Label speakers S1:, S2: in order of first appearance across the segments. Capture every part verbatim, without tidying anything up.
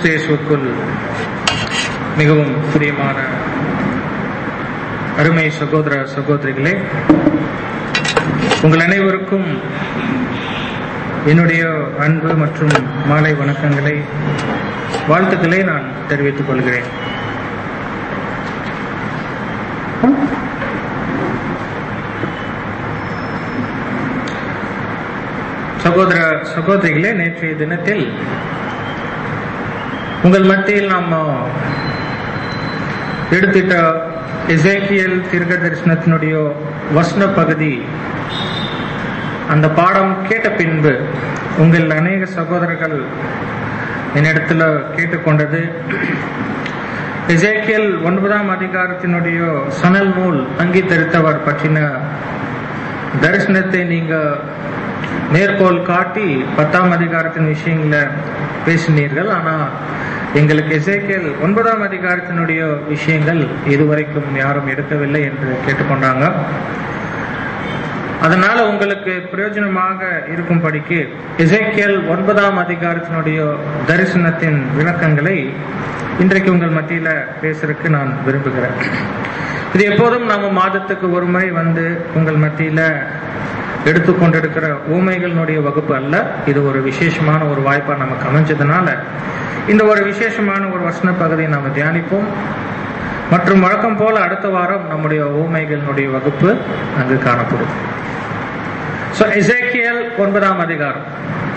S1: கிறிஸ்து இயேசுவுக்குள் மிகவும் பிரியமான அருமை சகோதர சகோதரிகளே, உங்கள் அனைவருக்கும் என்னுடைய அன்பு மற்றும் மாலை வணக்கங்களை, வாழ்த்துக்களை நான் தெரிவித்துக் கொள்கிறேன். சகோதர சகோதரிகளே, நேற்றைய தினத்தில் உங்கள் மத்தியில் நாம் எடுத்துட்ட எசேக்கியேல் தீர்க்க தரிசனத்தினுடைய வசன பகுதி, அந்த பாடம் கேட்ட பின்பு உங்கள் அநேக சகோதரர்கள் என்னிடத்துல கேட்டுக்கொண்டது, எசேக்கியேல் ஒன்பதாம் அதிகாரத்தினுடைய சணல் நூல் அங்கீகரித்தவர் பற்றின தரிசனத்தை நீங்க மேற்கோள் காட்டி பத்தாம் அதிகாரத்தின் விஷயங்களை பேசினீர்கள். ஆனா எங்களுக்கு எசேக்கியேல் ஒன்பதாம் அதிகாரத்தினுடைய விஷயங்கள் இதுவரைக்கும் யாரும் எடுக்கவில்லை என்று கேட்டுக்கொண்டாங்க. அதனால உங்களுக்கு பிரயோஜனமாக இருக்கும்படிக்கு எசேக்கியேல் ஒன்பதாம் அதிகாரத்தினுடைய தரிசனத்தின் விளக்கங்களை இன்றைக்கு உங்கள் மத்தியில பேசுறதுக்கு நான் விரும்புகிறேன். இது எப்போதும் நாம மாதத்துக்கு ஒரு முறை வந்து உங்கள் மத்தியில எடுத்துக்கொண்டிருக்கிற ஊமைகளினுடைய வகுப்பு அல்ல. இது ஒரு விசேஷமான ஒரு வாய்ப்பா நமக்கு அமைஞ்சதுனால இந்த ஒரு விசேஷமான ஒரு வசன பகுதியை நாம தியானிப்போம். மற்றும் வழக்கம் போல அடுத்த வாரம் நம்முடைய ஊமைகளினுடைய வகுப்பு அங்கு காணப்படும். எசேக்கியேல் ஒன்பதாம் அதிகாரம்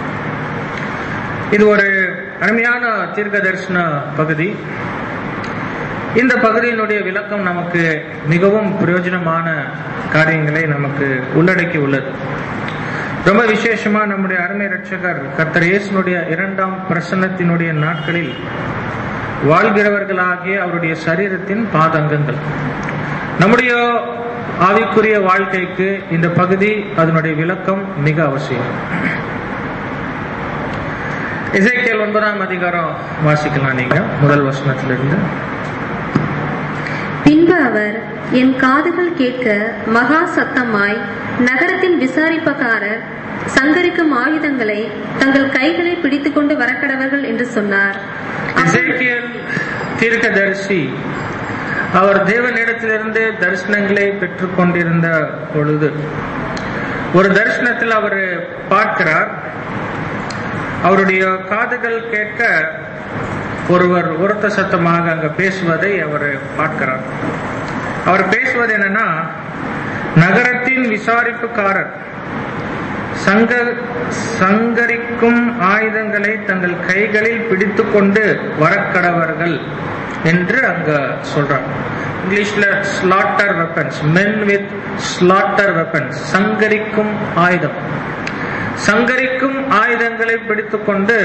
S1: இது ஒரு அருமையான தீர்க்க தரிசன பகுதி. இந்த பகுதியினுடைய விளக்கம் நமக்கு மிகவும் பிரயோஜனமான காரியங்களை நமக்கு உள்ளடக்கி உள்ளது. ரொம்ப விசேஷமா நம்முடைய அருமை ரட்சகர் கர்த்தர் இயேசுனுடைய இரண்டாம் பிரசன்னத்தினுடைய நாட்களில் வாழ்கிறவர்களாகிய அவருடைய சரீரத்தின் பாதங்கங்கள், நம்முடைய ஆவிக்குரிய வாழ்க்கைக்கு இந்த பகுதி, அதனுடைய விளக்கம் மிக அவசியம். எசேக்கியேல் ஒன்பதாம் அதிகாரம் வாசிக்கலாம் நீங்க முதல் வசனத்திலிருந்து.
S2: பின்பு அவர், என் காதுகள் கேட்க மகா சத்தமாய் நகரத்தின் விசாரிப்பக்காரர் சங்கரிக்கும் ஆயுதங்களை தங்கள் கைகளை பிடித்துக் கொண்டு வரக்கடவர்கள் என்று சொன்னார்.
S1: எசேக்கியேல் தீர்க்கதரிசி அவர் தேவனிடத்திலிருந்து தரிசனங்களை பெற்றுக் கொண்டிருந்த பொழுது ஒரு தரிசனத்தில் அவர் பார்க்கிறார். அவருடைய காதுகள் கேட்க ஒருவர் உரத்த சத்தமாக அங்க பேசுவதை அவர் பார்க்கிறார். அவர் பேசுவது என்னன்னா, நகரத்தின் விசாரிப்புக்காரர் சங்க சங்கரிக்கும் ஆயுதங்களை தங்கள் கைகளில் பிடித்துக் கொண்டு வரக்கடவர்கள் என்று அங்க சொல்றார். இங்கிலீஷ்ல slaughter weapons, men with slaughter weapons, சங்கரிக்கும் ஆயுதம், சங்கரிக்கும் ஆயுதங்களை பிடித்துக் கொண்டு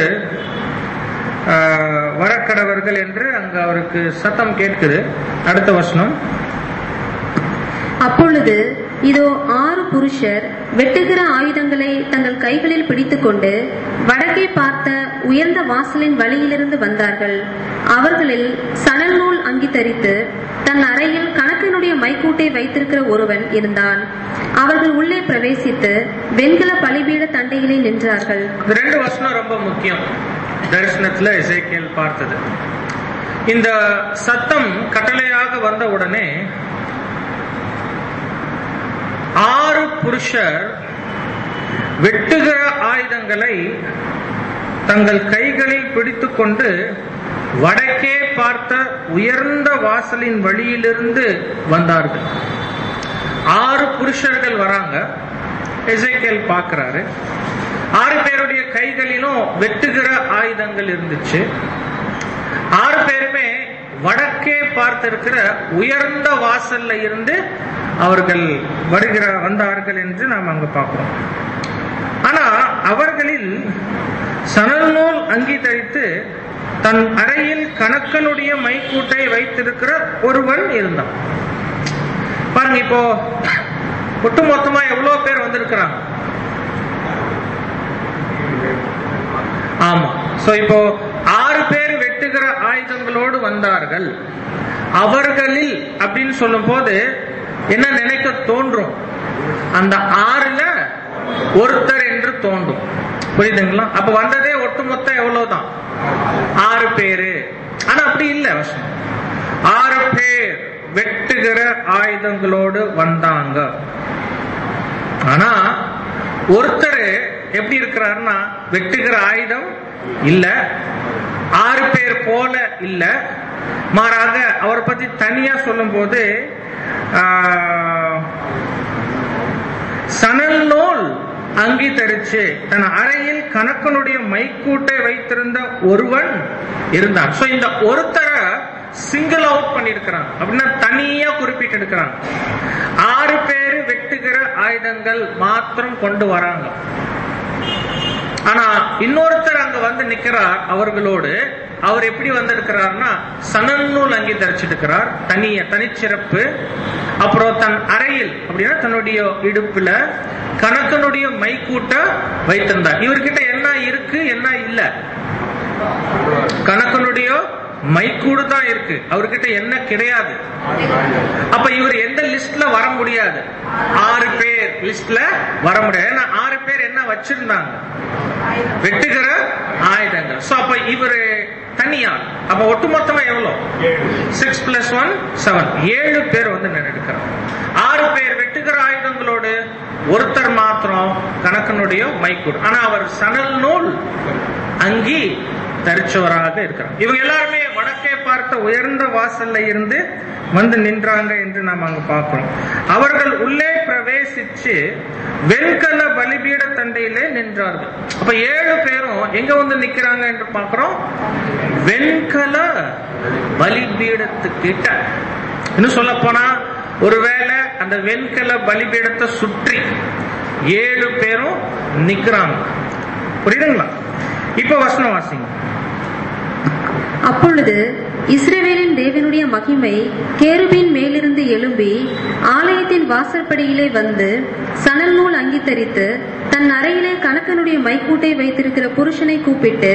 S1: வரக்கடவர்கள் என்று அங்க அவருக்கு சத்தம் கேட்குது. அடுத்த வசனம்.
S2: அப்பொழுது இதோ ஆறு புருஷர் வெட்டுகிற ஆயுதங்களை தங்கள் கைகளில் பிடித்துக் கொண்டு வடக்கே பார்த்த உயர்ந்த வாசலின் வழியிலிருந்து வந்தார்கள். அவர்களில் சணல் நூல் அங்கி தரித்து தன் அறையில் கணக்கனுடைய மைக்கூட்டை வைத்திருக்கிற ஒருவன் இருந்தான். அவர்கள் உள்ளே பிரவேசித்து வெண்கல பலிபீட தண்டைகளில் நின்றார்கள்.
S1: ரெண்டு வசனம் ரொம்ப முக்கியம். தரிசனத்துல எசேக்கியேல் பார்த்தது இந்த சத்தம் கட்டளையாக வந்த உடனே ஆறு புருஷர் வெட்டுகிற ஆயுதங்களை தங்கள் கைகளில் பிடித்துக் கொண்டு வடக்கே பார்த்த உயர்ந்த வாசலின் வழியிலிருந்து வந்தார்கள். ஆறு புருஷர்கள் வராங்க. எசேக்கியேல் பார்க்கிறாரு. ஆறு பேருடைய கைகளிலும் வெட்டுகிற ஆயுதங்கள் இருந்துச்சு. ஆறு பேருமே வடக்கே பார்த்திருக்கிற உயர்ந்த வாசல்ல இருந்து அவர்கள் வருகிற வந்தார்கள் என்று நாம் அங்க பார்க்கிறோம். ஆனா அவர்களில் சணல் நூல் அங்கி தரித்து தன் அறையில் கணக்கனுடைய மைக்கூட்டை வைத்திருக்கிற ஒருவன் இருந்தான். பாருங்க, இப்போ ஒட்டுமொத்தமா எவ்வளவு பேர் வந்திருக்கிறாங்க? ஆமா. சோ இப்போ ஆறு பேர் வெட்டுகிற ஆயுதங்களோடு வந்தார்கள். அவர்களில் அப்படின்னு சொல்லும் போது என்ன நினைக்க தோன்றும்? அந்த ஆறுல ஒருத்தர் என்று தோன்றும். புரியுதுங்களா? அப்ப வந்ததே ஒட்டுமொத்தம் எவ்வளவுதான்? ஆறு பேரு. ஆனா அப்படி இல்ல வசனம். ஆறு பேர் வெட்டுகிற ஆயுதங்களோடு வந்தாங்க. ஆனா ஒருத்தர் எப்படி இருக்கிறாருன்னா வெட்டுகிற ஆயுதம் இல்ல, ஆறு பேர் போல இல்ல, மாறாக அவரை பத்தி தனியா சொல்லும் போது சணல் நூல் அங்கீகரிச்சு தன் அறையில் கணக்கனுடைய மைக்கூட்டை வைத்திருந்த ஒருவன் இருந்தான். சோ இந்த ஒருத்தரை சிங்கிள் அவுட் பண்ணிருக்கிறான், அப்படின்னா தனியா குறிப்பிட்டு இருக்கிறான். ஆறு பேரு வெட்டுகிற ஆயுதங்கள் மாத்திரம் கொண்டு வராங்க. ஆனா இன்னொருத்தர் அங்க வந்து நிக்கிறார் அவர்களோடு. அவர் எப்படி வந்திருக்கிறார்னா சணல் நூல் அங்கி தரிச்சிருக்கிறார், தனிய தனிச்சிறப்பு. அப்புறம் தன் அறையில் அப்படின்னா தன்னுடைய இடுப்புல கணக்கனுடைய மைக்கூட்ட வைத்திருந்தார். இவர்கிட்ட என்ன இருக்கு என்ன இல்ல? கணக்கனுடைய மைக்கூடு தான் இருக்கு, அவர்கிட்ட என்ன கிடையாது. அப்ப இவர் எந்த லிஸ்ட்ல வர முடியாது? ஆறு பேர் லிஸ்ட்ல வர முடியாது. ஏன்னா ஆறு பேர் என்ன வச்சிருந்தாங்க? வெட்டுகிற ஆயுதங்கள். சோ அப்ப இவரு தனியார். அப்ப ஒட்டுமொத்தமா எவ்வளவு? சிக்ஸ் பிளஸ் ஒன் செவன், ஏழு பேர் வந்து நினைக்கிறார். ஆறு பேர் வெட்டுகிற ஆயுதங்களோடு ஒருத்தர் மாத்திரம் கணக்கனுடைய மைக்கூடு. ஆனா அவர் சணல் நூல் அங்கி தரிச்சவராக இருக்கிறார். இவங்க எல்லாருமே வடக்கே பார்த்த உயர்ந்த வாசல்ல இருந்து வந்து நின்றாங்க என்று நாம் அங்க பார்க்கிறோம். அவர்கள் உள்ளே பிரவேசிச்சு வெண்கல பலிபீட தண்டையிலே நின்றார்கள். அப்ப ஏழு பேரும் எங்க வந்து நிக்கிறாங்க என்று பார்க்கிறோம்? வெண்கல பலிபீடத்துக்கிட்ட. இன்னும் சொல்ல போனா ஒருவேளை அந்த வெண்கல பலிபீடத்தை சுற்றி ஏழு பேரும் நிக்கிறாங்க. புரியுதுங்களா? இப்ப வசனம் வாசிங்க.
S2: அப்பொழுது இஸ்ரவேலின் தேவனுடைய மகிமை கேருபின் மேலிருந்து எழும்பி ஆலயத்தின் வாசற்படியிலே வந்து சணல் நூல் அங்கி தரித்து தன் அறையிலே கணக்கனுடைய மைக்கூட்டை வைத்திருக்கிற புருஷனை கூப்பிட்டு,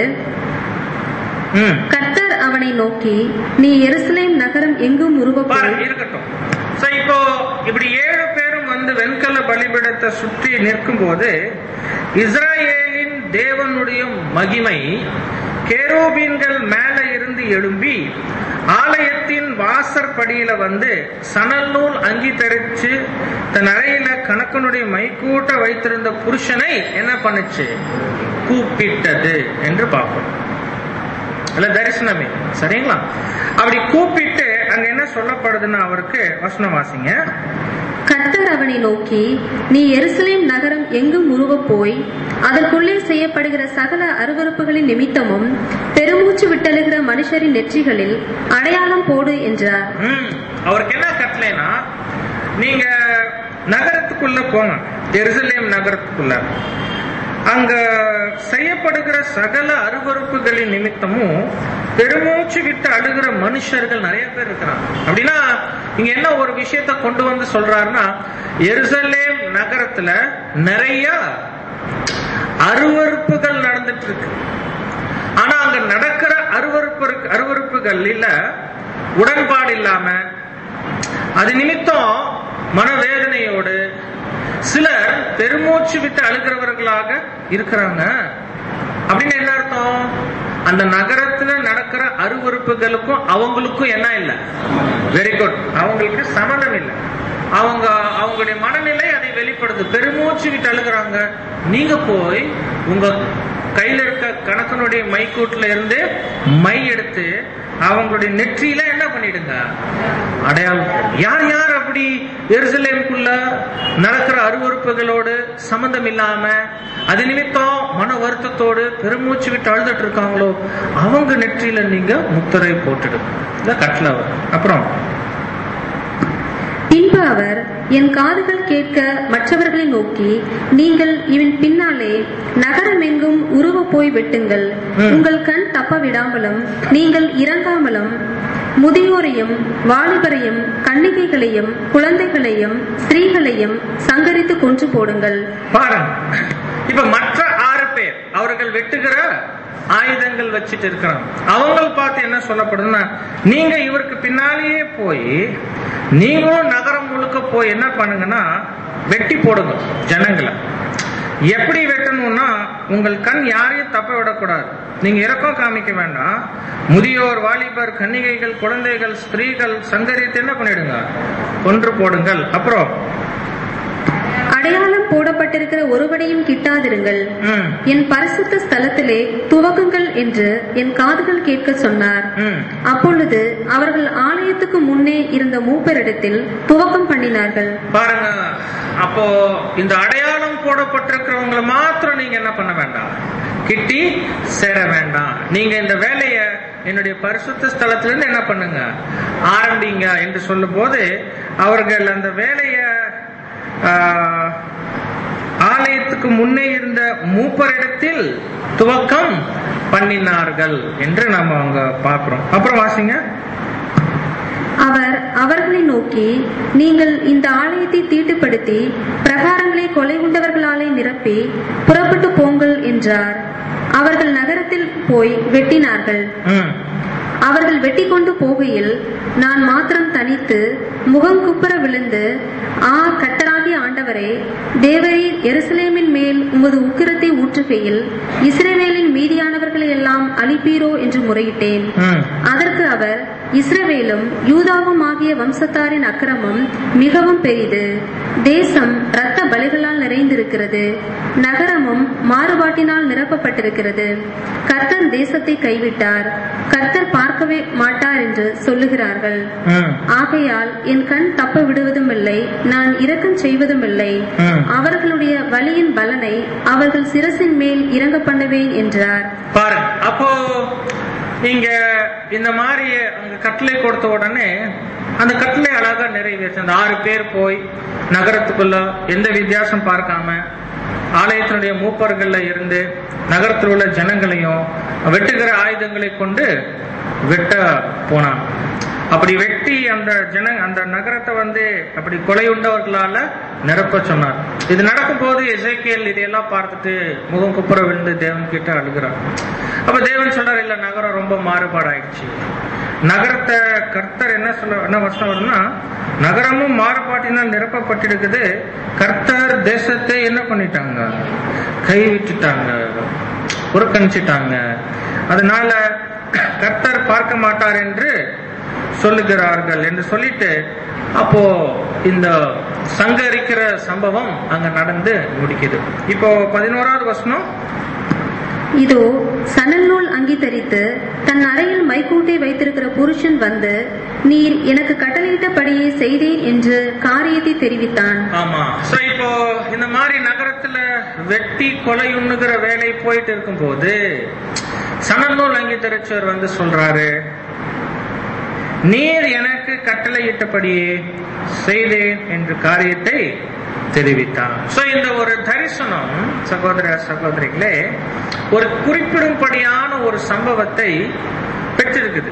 S2: கர்த்தர் அவனை நோக்கி, நீ எருசலேம் நகரம் எங்கும் உருவப்படும்.
S1: இருக்கட்டும். இப்போ இப்படி ஏழு பேரும் வந்து வெண்கல பலிபீடத்தை சுற்றி நிற்கும் போது இஸ்ரவேலின் தேவனுடைய மகிமை கேருபீன்கள் மேல இருந்து எழும்பி ஆலயத்தின் வாசற்படியில வந்து சணல் நூல் அங்கி தரிச்சு தன் அறையில கணக்கனுடைய மைக்கூட்ட வைத்திருந்த புருஷனை என்ன பண்ணுச்சு? கூப்பிட்டது என்று பார்ப்போம். தரிசனமே சரிங்களா? அப்படி கூப்பிட்டு அங்க என்ன சொல்லப்படுதுன்னா அவருக்கு வசனம் வாசிங்க.
S2: கர்த்தர் அவனை நோக்கி, நீ எருசலேம் நகரம் எங்கும் உருவ போய் அதற்குள்ளே செய்யப்படுகிற சகல அருவருப்புகளின் நிமித்தமும் பெருமூச்சு விட்டழுகிற மனுஷரின் நெற்றிகளில் அடையாளம் போடு என்றார்.
S1: அவருக்கு என்ன கட்டளைனா, நீங்க நகரத்துக்குள்ள போங்க, எருசலேம் நகரத்துக்குள்ள. அங்க செய்யப்படுகிற சகல அருவருப்புகளின் நிமித்தமும் பெருமூச்சு விட்டு அழுகிற மனுஷர்கள் நிறைய பேர் இருக்கிறாங்க. அப்படின்னா இங்க என்ன ஒரு விஷயத்த கொண்டு வந்து சொல்றாருன்னா, எருசலேம் நகரத்துல நிறைய அருவருப்புகள் நடந்துட்டு இருக்கு. ஆனா அங்க நடக்கிற அருவருப்பு அருவருப்புகள் இல்ல உடன்பாடு இல்லாம அது நிமித்தம் மனவேதனையோடு சிலர் பெருமூச்சு விட்டு அழுகிறவர்களாக இருக்கிறாங்க. அப்படின்னு என்ன அர்த்தம்? அந்த நகரத்துல நடக்கிற அருவருப்புகளுக்கும் அவங்களுக்கும் என்ன இல்ல? வெரி குட், அவங்களுக்கு சம்மந்தம் இல்லை. அவங்க அவங்களுடைய மனநிலை அதை வெளிப்படுது. பெருமூச்சு விட்டு அழுகிறாங்க. நீங்க போய் உங்க கையில இருக்க கணக்கனுடைய மைக்கூட்டுல இருந்து மை எடுத்து அவங்களுடைய நெற்றியில என்ன பண்ணிடுங்க? அடையாளம். யார் யார் அப்படி எருசலேமுக்குள்ள நடக்கிற அருவருப்புகளோடு சம்பந்தம் இல்லாம அது நிமித்தம் மன வருத்தத்தோடு பெருமூச்சு விட்டு அழுதுட்டு இருக்காங்களோ அவங்க நெற்றியில நீங்க முத்திரை போட்டுடுங்க. கட்டளை. அப்புறம்
S2: பின்பு அவர் என் காதுகள் கேட்க மற்றவர்களை நோக்கி, நீங்கள் இவன் பின்னாலே நகரம் எங்கும் உருவ போய் வெட்டுங்கள். உங்கள் கண் தப்ப விடாமலும் நீங்கள் இறங்காமலும் முதியோரையும் வாலிபரையும் கன்னிகைகளையும் குழந்தைகளையும் ஸ்திரீகளையும் சங்கரித்து கொன்று போடுங்கள்.
S1: பாருங்க, இப்ப மற்ற ஆறு பேர் அவர்கள் வெட்டுகிற ஆயுதங்கள் வச்சுட்டு இருக்கிறாங்க. அவங்க பார்த்து என்ன சொல்லப்படுதுன்னா, நீங்க இவருக்கு பின்னாலேயே போய் நீங்களும் நகரம் முழுக்க போய் என்ன பண்ணுங்கன்னா வெட்டி போடுங்க ஜனங்களை. எப்படி வெட்டணும்னா, உங்கள் கண் யாரையும் தப்ப விடக்கூடாது. நீங்க இரக்கம் காமிக்க வேண்டாம். முதியோர், வாலிபர், கன்னிகைகள், குழந்தைகள், ஸ்திரீகள் சங்கரித்து என்ன பண்ணிடுங்க, கொன்று போடுங்கள். அப்புறம்
S2: அடையாளம் போடப்பட்டிருக்கிற ஒருவனையும் கிட்டாதிருங்கள், என் பரிசுத்த ஸ்தலத்திலே துவக்குங்கள் என்று என் காதுகள் கேட்க சொன்னார். அப்பொழுது அவர்கள் ஆலயத்துக்கு முன்னே இருந்த மூப்பரிடத்தில் துவக்கம் பண்ணினார்கள்.
S1: பாருங்க, அப்போ இந்த அடையாளம் போடப்பட்டிருக்கிறவங்களை மாத்திரம் நீங்க என்ன பண்ண வேண்டாம், கிட்டி சேர வேண்டாம். நீங்க இந்த வேலைய என்னுடைய பரிசுத்த ஸ்தலத்திலிருந்து என்ன பண்ணுங்க, ஆரம்பிங்க என்று சொல்லும் போது அவர்கள் அந்த வேலைய ஆலயத்துக்கு முன்னே இருந்த மூப்பரிடத்தில் துவக்கம் பண்ணினார்கள் என்று நாம அவங்க பார்க்கிறோம். அப்புறம் வாசிங்க.
S2: அவர் அவர்களை நோக்கி, நீங்கள் இந்த ஆலயத்தை தீட்டுப்படுத்தி பிரகாரங்களை கொலை உண்டவர்களாலே நிரப்பி புறப்பட்டு போங்கள் என்றார். அவர்கள் நகரத்தில் போய் வெட்டினார்கள். அவர்கள் வெட்டி கொண்டு போகையில் நான் மாத்திரம் தனித்து முகங்குப்புற விழுந்து, ஆ கர்த்தராகிய ஆண்டவரே, தேவரீர் எருசலேமின் மேல் உமது உக்கிரத்தை ஊற்றுகையில் இஸ்ரவேலின் மீதியானவர்களை எல்லாம் அழிப்பீரோ என்று முறையிட்டேன். அதற்கு அவர், இஸ்ரவேலும் யூதாவும் ஆகிய வம்சத்தாரின் அக்கிரமம் மிகவும் பெரிது. தேசம் இரத்த பலிகளால் நிறைந்திருக்கிறது, நகரமும் மாறுபாட்டினால் நிரப்பப்பட்டிருக்கிறது. கர்த்தர் தேசத்தை கைவிட்டார், கர்த்தர் பார்க்கவே மாட்டார் என்று சொல்லுகிறார்கள். ஆகையால் என் கண் தப்ப விடுவதும் இல்லை, நான் இரக்கம் செய்வதும் இல்லை. அவர்களுடைய வலியின் பலனை அவர்கள் சிரசின் மேல் இறங்க பண்ணுவேன் என்றார்.
S1: பாருங்க, அப்போ நீங்க இந்த மாதிரி அங்க கட்டளை கொடுத்த உடனே அந்த கட்டளை அழகா நிறைவேற்று. அந்த ஆறு பேர் போய் நகரத்துக்குள்ள எந்த வித்தியாசம் பார்க்காம ஆலயத்தினுடைய மூப்பர்கள்ல இருந்து நகரத்தில் உள்ள ஜனங்களையும் வெட்டுகிற ஆயுதங்களை கொண்டு வெட்ட போனான். அப்படி வெட்டி அந்த ஜன அந்த நகரத்தை வந்து அப்படி கொலை உண்டவர்களால நிரப்ப சொன்னார். இது நடக்கும் போது எசேக்கியேல் இதையெல்லாம் பார்த்துட்டு முகம் குப்புற விழுந்து தேவன் கிட்ட அழுகிறார். அப்ப தேவன் சொல்றாரு, இல்ல நகரம் ரொம்ப மாறுபாடாயிடுச்சு. நகரத்தை கர்த்தர் என்ன சொல்ல என்ன வசனம் வரும்னா, நகரமும் மாறுபாட்டினால் நிரப்பப்பட்டிருக்குது, கர்த்தர் தேசத்தை என்ன பண்ணிட்டாங்க, கை விட்டுட்டாங்க, புறக்கணிச்சிட்டாங்க. அதனால கர்த்தர் பார்க்க மாட்டார் என்று சொல்லுகிறார்கள் என்று சொல்லிட்டு அப்போ இந்த சங்கரிக்கிற சம்பவம் அங்க நடந்து முடிக்குது. இப்போ பதினோராவது வசனம்.
S2: இதோ சணல் நூல் அங்கி தரித்து தன் அறையில் மைக்கூட்டை வைத்திருக்கிற புருஷன் வந்து, நீர் எனக்கு கட்டளையிட்டபடியே செய்தேன் என்று காரியத்தை தெரிவித்தான்.
S1: ஆமா, இப்போ இந்த மாதிரி நகரத்துல வெட்டி கொலை உண்ணுகிற வேலை போயிட்டு இருக்கும் போது சணல் நூல் அங்கி தரிச்சவர் வந்து சொல்றாரு, நீர் எனக்கு கட்டளையிட்டபடியே செய்தேன் என்று காரியத்தை தெரிவித்தான். சோ இந்த ஒரு தரிசனம் சகோதர சகோதரிகளே ஒரு குறிப்பிடும்படியான ஒரு சம்பவத்தை பெற்றிருக்குது.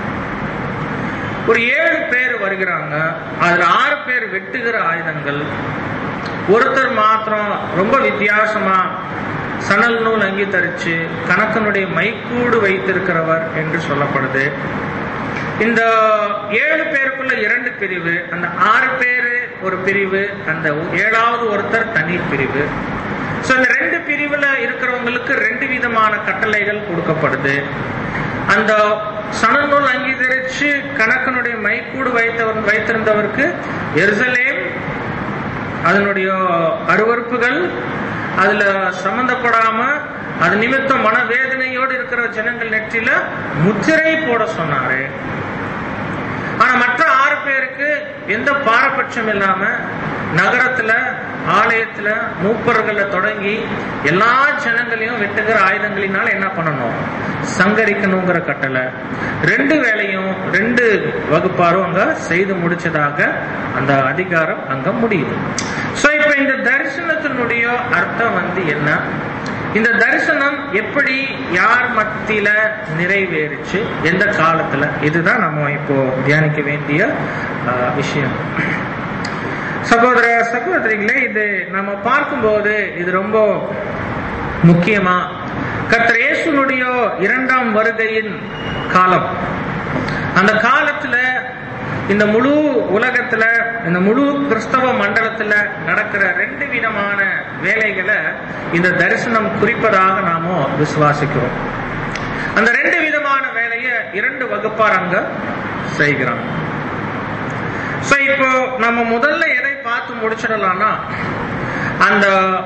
S1: ஒரு ஏழு பேர் வருகிறாங்க, அதுல ஆறு பேர் வெட்டுகிற ஆயுதங்கள், ஒருத்தர் மாத்திரம் ரொம்ப வித்தியாசமா சணல் நூல் அங்கி தரிச்சு கணக்கனுடைய மைக்கூடு வைத்திருக்கிறவர் என்று சொல்லப்படுது. இந்த ஏழு பேருக்குள்ள இரண்டு பிரிவு, அந்த ஆறு பேரு ஒரு பிரிவு, அந்த ஏழாவது ஒருத்தர் தனி பிரிவு. சோ இந்த ரெண்டு பிரிவுல இருக்கிறவங்களுக்கு ரெண்டு விதமான கட்டளைகள் கொடுக்கப்படுது. அந்த சணல் நூல் அங்கீகரிச்சு கணக்கனுடைய மைக்கூடு வைத்தவர் வைத்திருந்தவருக்கு எருசலேம் அதனுடைய அருவறுப்புகள் அதுல சம்பந்தப்படாம அது நிமித்தம் மனவேதனையோடு இருக்கிற ஜனங்கள் நெற்றில முத்திரை போட சொன்னாரு. ஆனா மற்ற ஆறு பேருக்கு எந்த பாரபட்சம் இல்லாம நகரத்துல ஆலயத்துல மூப்பர்கள தொடங்கி எல்லா ஜனங்களையும் வெட்டுகிற ஆயுதங்களினால என்ன பண்ணணும், சங்கரிக்கணுங்கிற கட்டளை. ரெண்டு வேலையும் ரெண்டு வகுப்பாரும் அங்க செய்து முடிச்சதாக அந்த அதிகாரம் அங்க முடியுது. சோ இப்ப இந்த தரிசனத்தினுடைய அர்த்தம் வந்து என்ன, இந்த தரிசனம் எப்படி யார் மத்தியில நிறைவேறிச்சு, எந்த காலத்துல, இதுதான் நம்ம இப்போ தியானிக்க வேண்டிய விஷயம். சகோதர சகோதரிகளே, இது நம்ம பார்க்கும்போது இது ரொம்ப முக்கியமா கர்த்தர் இயேசுனுடைய இரண்டாம் வருகையின் காலம். அந்த காலத்துல இந்த முழு உலகத்துல, இந்த முழு கிறிஸ்தவ மண்டலத்துல நடக்கிற ரெண்டு விதமான வேலைகளை இந்த தரிசனம் குறிப்பதாக நாம விசுவாசிக்கிறோம். அந்த ரெண்டு விதமான வேலையை இரண்டு வகுப்பார் அங்க செய்கிறாங்க. இப்போ நம்ம முதல்ல எதை பார்த்து முடிச்சிடலாம்னா, அந்த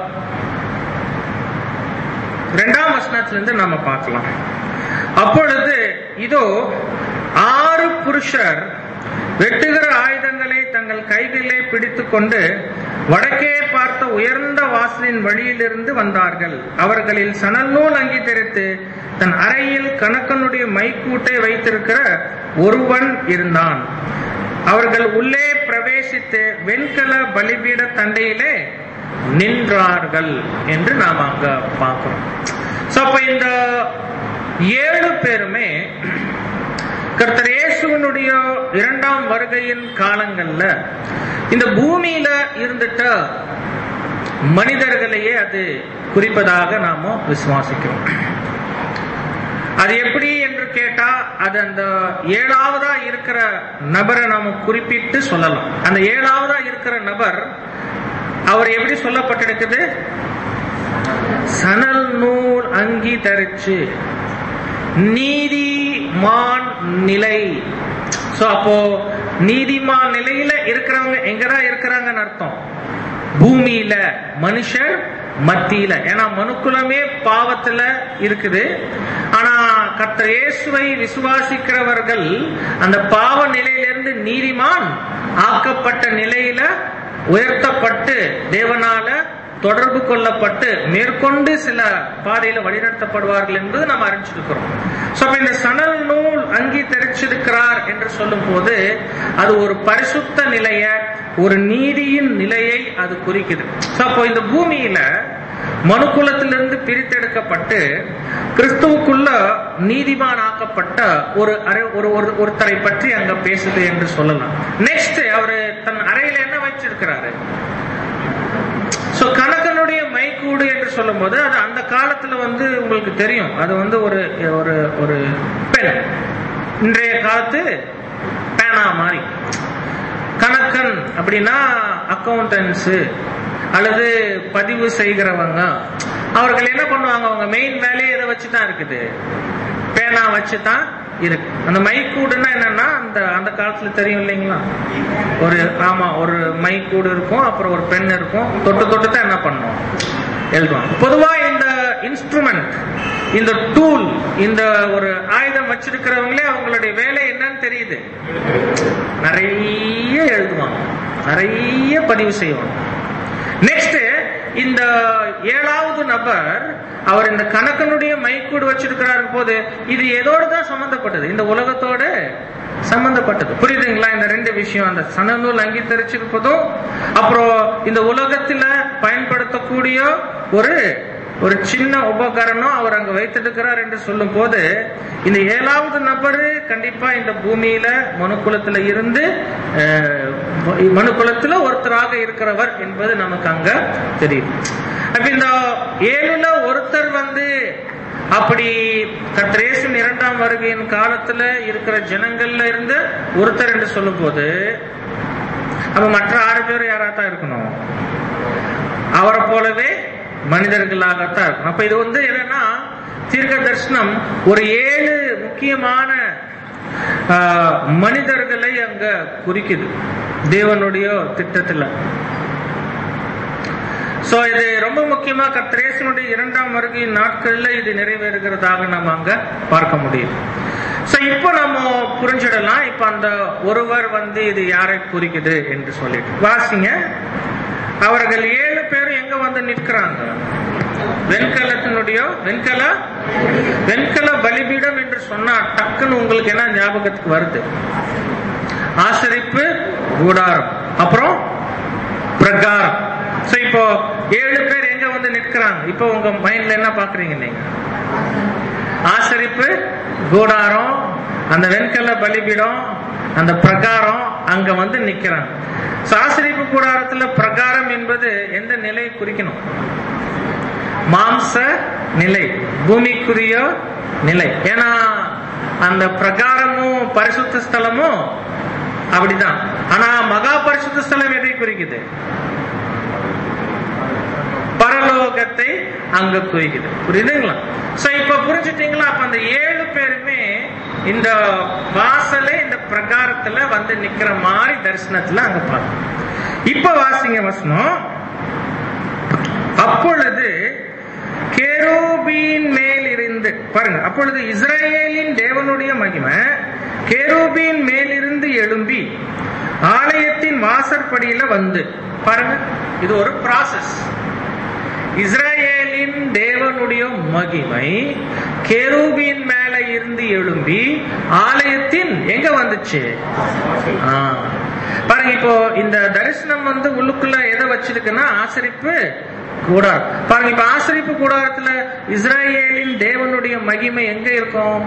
S1: இரண்டாம் வசனத்திலிருந்து நம்ம பார்க்கலாம். அப்பொழுது இதோ ஆறு புருஷர் வெட்டுகிற ஆயுதங்களை தங்கள் கைகளிலே பிடித்துக் கொண்டு வடக்கே பார்த்த உயர்ந்த வாசலின் வழியிலிருந்து வந்தார்கள். அவர்களில் சணல் நூல் அங்கி தரித்து தன் அறையில் கணக்கனுடைய மைக்கூட்டை வைத்திருக்கிற ஒருவன் இருந்தான். அவர்கள் உள்ளே பிரவேசித்து வெண்கல பலிபீட தண்டையிலே நின்றார்கள் என்று நாம் அங்க பார்க்கிறோம். அப்ப இந்த ஏழு பேருமே கர்த்தர் இயேசுவினுடைய இரண்டாம் வருகையின் காலங்கள்ல இந்த பூமியில இருந்துட்ட மனிதர்களையே அது குறிப்பதாக நாம விசுவாசிக்கிறோம். அது எப்படி என்று கேட்டா, அது அந்த ஏழாவதா இருக்கிற நபரை நாம குறிப்பிட்டு சொல்லலாம். அந்த ஏழாவதா இருக்கிற நபர் அவர் எப்படி சொல்லப்பட்டிருக்குது? சணல் நூல் அங்கி தரிச்சு நீதிமான் நிலை. அப்போ நீதிமான் நிலையில இருக்கிறவங்க எங்கதான் இருக்கிறாங்கன்னு அர்த்தம்? பூமியில, மனுஷர் மத்தியில. ஏன்னா மனுக்குலமே பாவத்துல இருக்குது. ஆனா கர்த்தர் இயேசுவை விசுவாசிக்கிறவர்கள் அந்த பாவ நிலையிலிருந்து நீதிமான் ஆக்கப்பட்ட நிலையில உயர்த்தப்பட்டு தேவனால தொடர்பு கொள்ளப்பட்டு மேற்கொண்டு சில பாதையில வழிநடத்தப்படுவார்கள் என்பது நம்ம அறிஞ்சிருக்கிறோம். இந்த சணல் நூல் அங்கி தரிச்சிருக்கிறார் என்று சொல்லும் போது அது ஒரு பரிசுத்த நிலைய, ஒரு நீதியின் நிலையை அது குறிக்குது. அப்போ இந்த பூமியில மனுக்குலத்திலிருந்து பிரித்தெடுக்கப்பட்டு கிறிஸ்துவுக்குள்ள நீதிமான் ஆக்கப்பட்ட ஒரு ஒருத்தரை பற்றி அங்க பேசுது என்று சொல்லலாம். நெக்ஸ்ட், அவரு தன் அறையில என்ன வச்சிருக்கிறாரு? கணக்கனுடைய மைக்கூடு என்று சொல்லும் போது அது அந்த காலத்துல வந்து உங்களுக்கு தெரியும், அது வந்து ஒரு ஒரு பென், இன்றைய காலத்து பேனா மாதிரி. கணக்கன் அப்படின்னா அக்கௌண்டன்ஸ் அல்லது பதிவு செய்கிறவங்க. அவர்கள் என்ன பண்ணுவாங்க? அவங்க மெயின் வேலையை எதை வச்சுதான் இருக்குது? பேனா வச்சுதான் இருக்கு. அந்த மைக்கூடுன்னா என்னன்னா, அந்த அந்த காலத்துல தெரியும் இல்லைங்களா, ஒரு ஆமா ஒரு மைக்கூடு இருக்கும், அப்புறம் ஒரு பென் இருக்கும், தொட்டு தொட்டு தான் என்ன பண்ணுவோம், எழுதுவாங்க. பொதுவா இந்த இன்ஸ்ட்ருமெண்ட், இந்த டூல், இந்த ஒரு ஆயுதம் வச்சிருக்கிறவங்களே அவங்களுடைய வேலை என்னன்னு தெரியுது. நிறைய எழுதுவாங்க, நிறைய பதிவு செய்வாங்க. நெக்ஸ்ட், இந்த ஏழாவது நபர் அவர் இந்த கணக்கனுடைய மைக்கூடு வச்சிருக்கிறாரு போது இது எதோடு தான் சம்பந்தப்பட்டது? இந்த உலகத்தோட சம்பந்தப்பட்டது. புரியுதுங்களா? இந்த ரெண்டு விஷயம், அந்த சணல் நூல் அங்கீகரிச்சிருப்பதும் அப்புறம் இந்த உலகத்துல பயன்படுத்தக்கூடிய ஒரு ஒரு சின்ன உபகரணம் அவர் அங்க வைத்திருக்கிறார் என்று சொல்லும் போது இந்த ஏழாவது நபர் கண்டிப்பா இந்த பூமியில மனுக்குலத்துல இருந்து மனுக்குலத்துல ஒருத்தராக இருக்கிறவர் என்பது நமக்கு அங்க தெரியும். அப்ப இந்த ஏழுல ஒருத்தர் வந்து அப்படி கர்த்தர் இயேசுவின் இரண்டாம் வருகையின் காலத்துல இருக்கிற ஜனங்கள்ல இருந்து ஒருத்தர் என்று சொல்லும் போது அப்ப மற்ற ஆறு பேர் யாராத்தான் இருக்கணும்? அவரை போலவே மனிதர்களாகத்தான் இருக்கும். அப்ப இது வந்து என்னன்னா, தீர்க்க தரிசனம் ஒரு ஏழு முக்கியமான மனிதர்களை அங்க குறிக்குது தேவனுடைய திட்டத்துல. சோ இது ரொம்ப முக்கியமா கர்த்தர் இயேசுவினுடைய இரண்டாம் வருகை நாட்கள்ல இது நிறைவேறுகிறதாக நம்ம அங்க பார்க்க முடியும். சோ இப்ப நம்ம புரிஞ்சிடலாம், இப்ப அந்த ஒருவர் வந்து இது யாரை குறிக்குது என்று சொல்லிட்டு வாசிங்க. அவர்கள் ஏழு பேரும் எங்க வந்து நிற்கிறாங்க? வெண்கலத்தினுடைய வெண்கல வெண்கல பலிபீடம் என்று சொன்னா டக்குன்னு உங்களுக்கு என்ன ஞாபகத்துக்கு வருது? ஆசரிப்பு கூடாரம், அப்புறம் பிரகாரம். சோ இப்போ ஏழு பேர் எங்க வந்து நிற்கிறாங்க? இப்போ உங்க மைண்ட்ல என்ன பாக்குறீங்க நீங்க? ஆசரிப்பு கூடாரம், அந்த வெண்கல பலிபீடம், அந்த பிரகாரம் அங்க வந்து நிக்கிறாங்க. ஆசரிப்பு கூடாரத்துல பிரகாரம் என்பது எந்த நிலையை குறிக்கணும்? மாம்ச நிலை, பூமிக்குரிய நிலை. ஏன்னா அந்த பிரகாரமும் பரிசுத்த ஸ்தலமும் அப்படிதான். ஆனா மகா பரிசுத்த ஸ்தலம் எதை குறிக்குது? பரலோகத்தை அங்க குறிக்குது. புரியுதுங்களா? சோ இப்ப புரிஞ்சுட்டீங்களா? அப்ப அந்த ஏழு பேருமே இந்த வாசலே இந்த பிரகாரத்துல வந்து நிக்கிற மாதிரி தரிசனத்துல அங்க பார்க்கணும். இப்ப வாசிங்க வசனம். அப்பொழுது கேரூபின் மேல் இருந்து பாருங்க. அப்பொழுது இஸ்ரவேலின் தேவனுடைய மகிமை கேரூபின் மேலிருந்து எழும்பி ஆலயத்தின் வாசற்படியில வந்து பாருங்க. இது ஒரு ப்ராசஸ். இஸ்ரவேலின் தேவனுடைய மகிமை கேரூபின் மேல இருந்து எழும்பி ஆலயத்தின் எங்க வந்துச்சு? பாருங்க, இப்போ இந்த தரிசனம் வந்து உள்ளுக்குள்ள எதை வச்சிருக்குன்னா ஆசரிப்பு கூடாரம். பாருங்க, இப்ப ஆசரிப்பு கூடாரத்துல இஸ்ரவேலின் தேவனுடைய மகிமை எங்க இருக்கும்?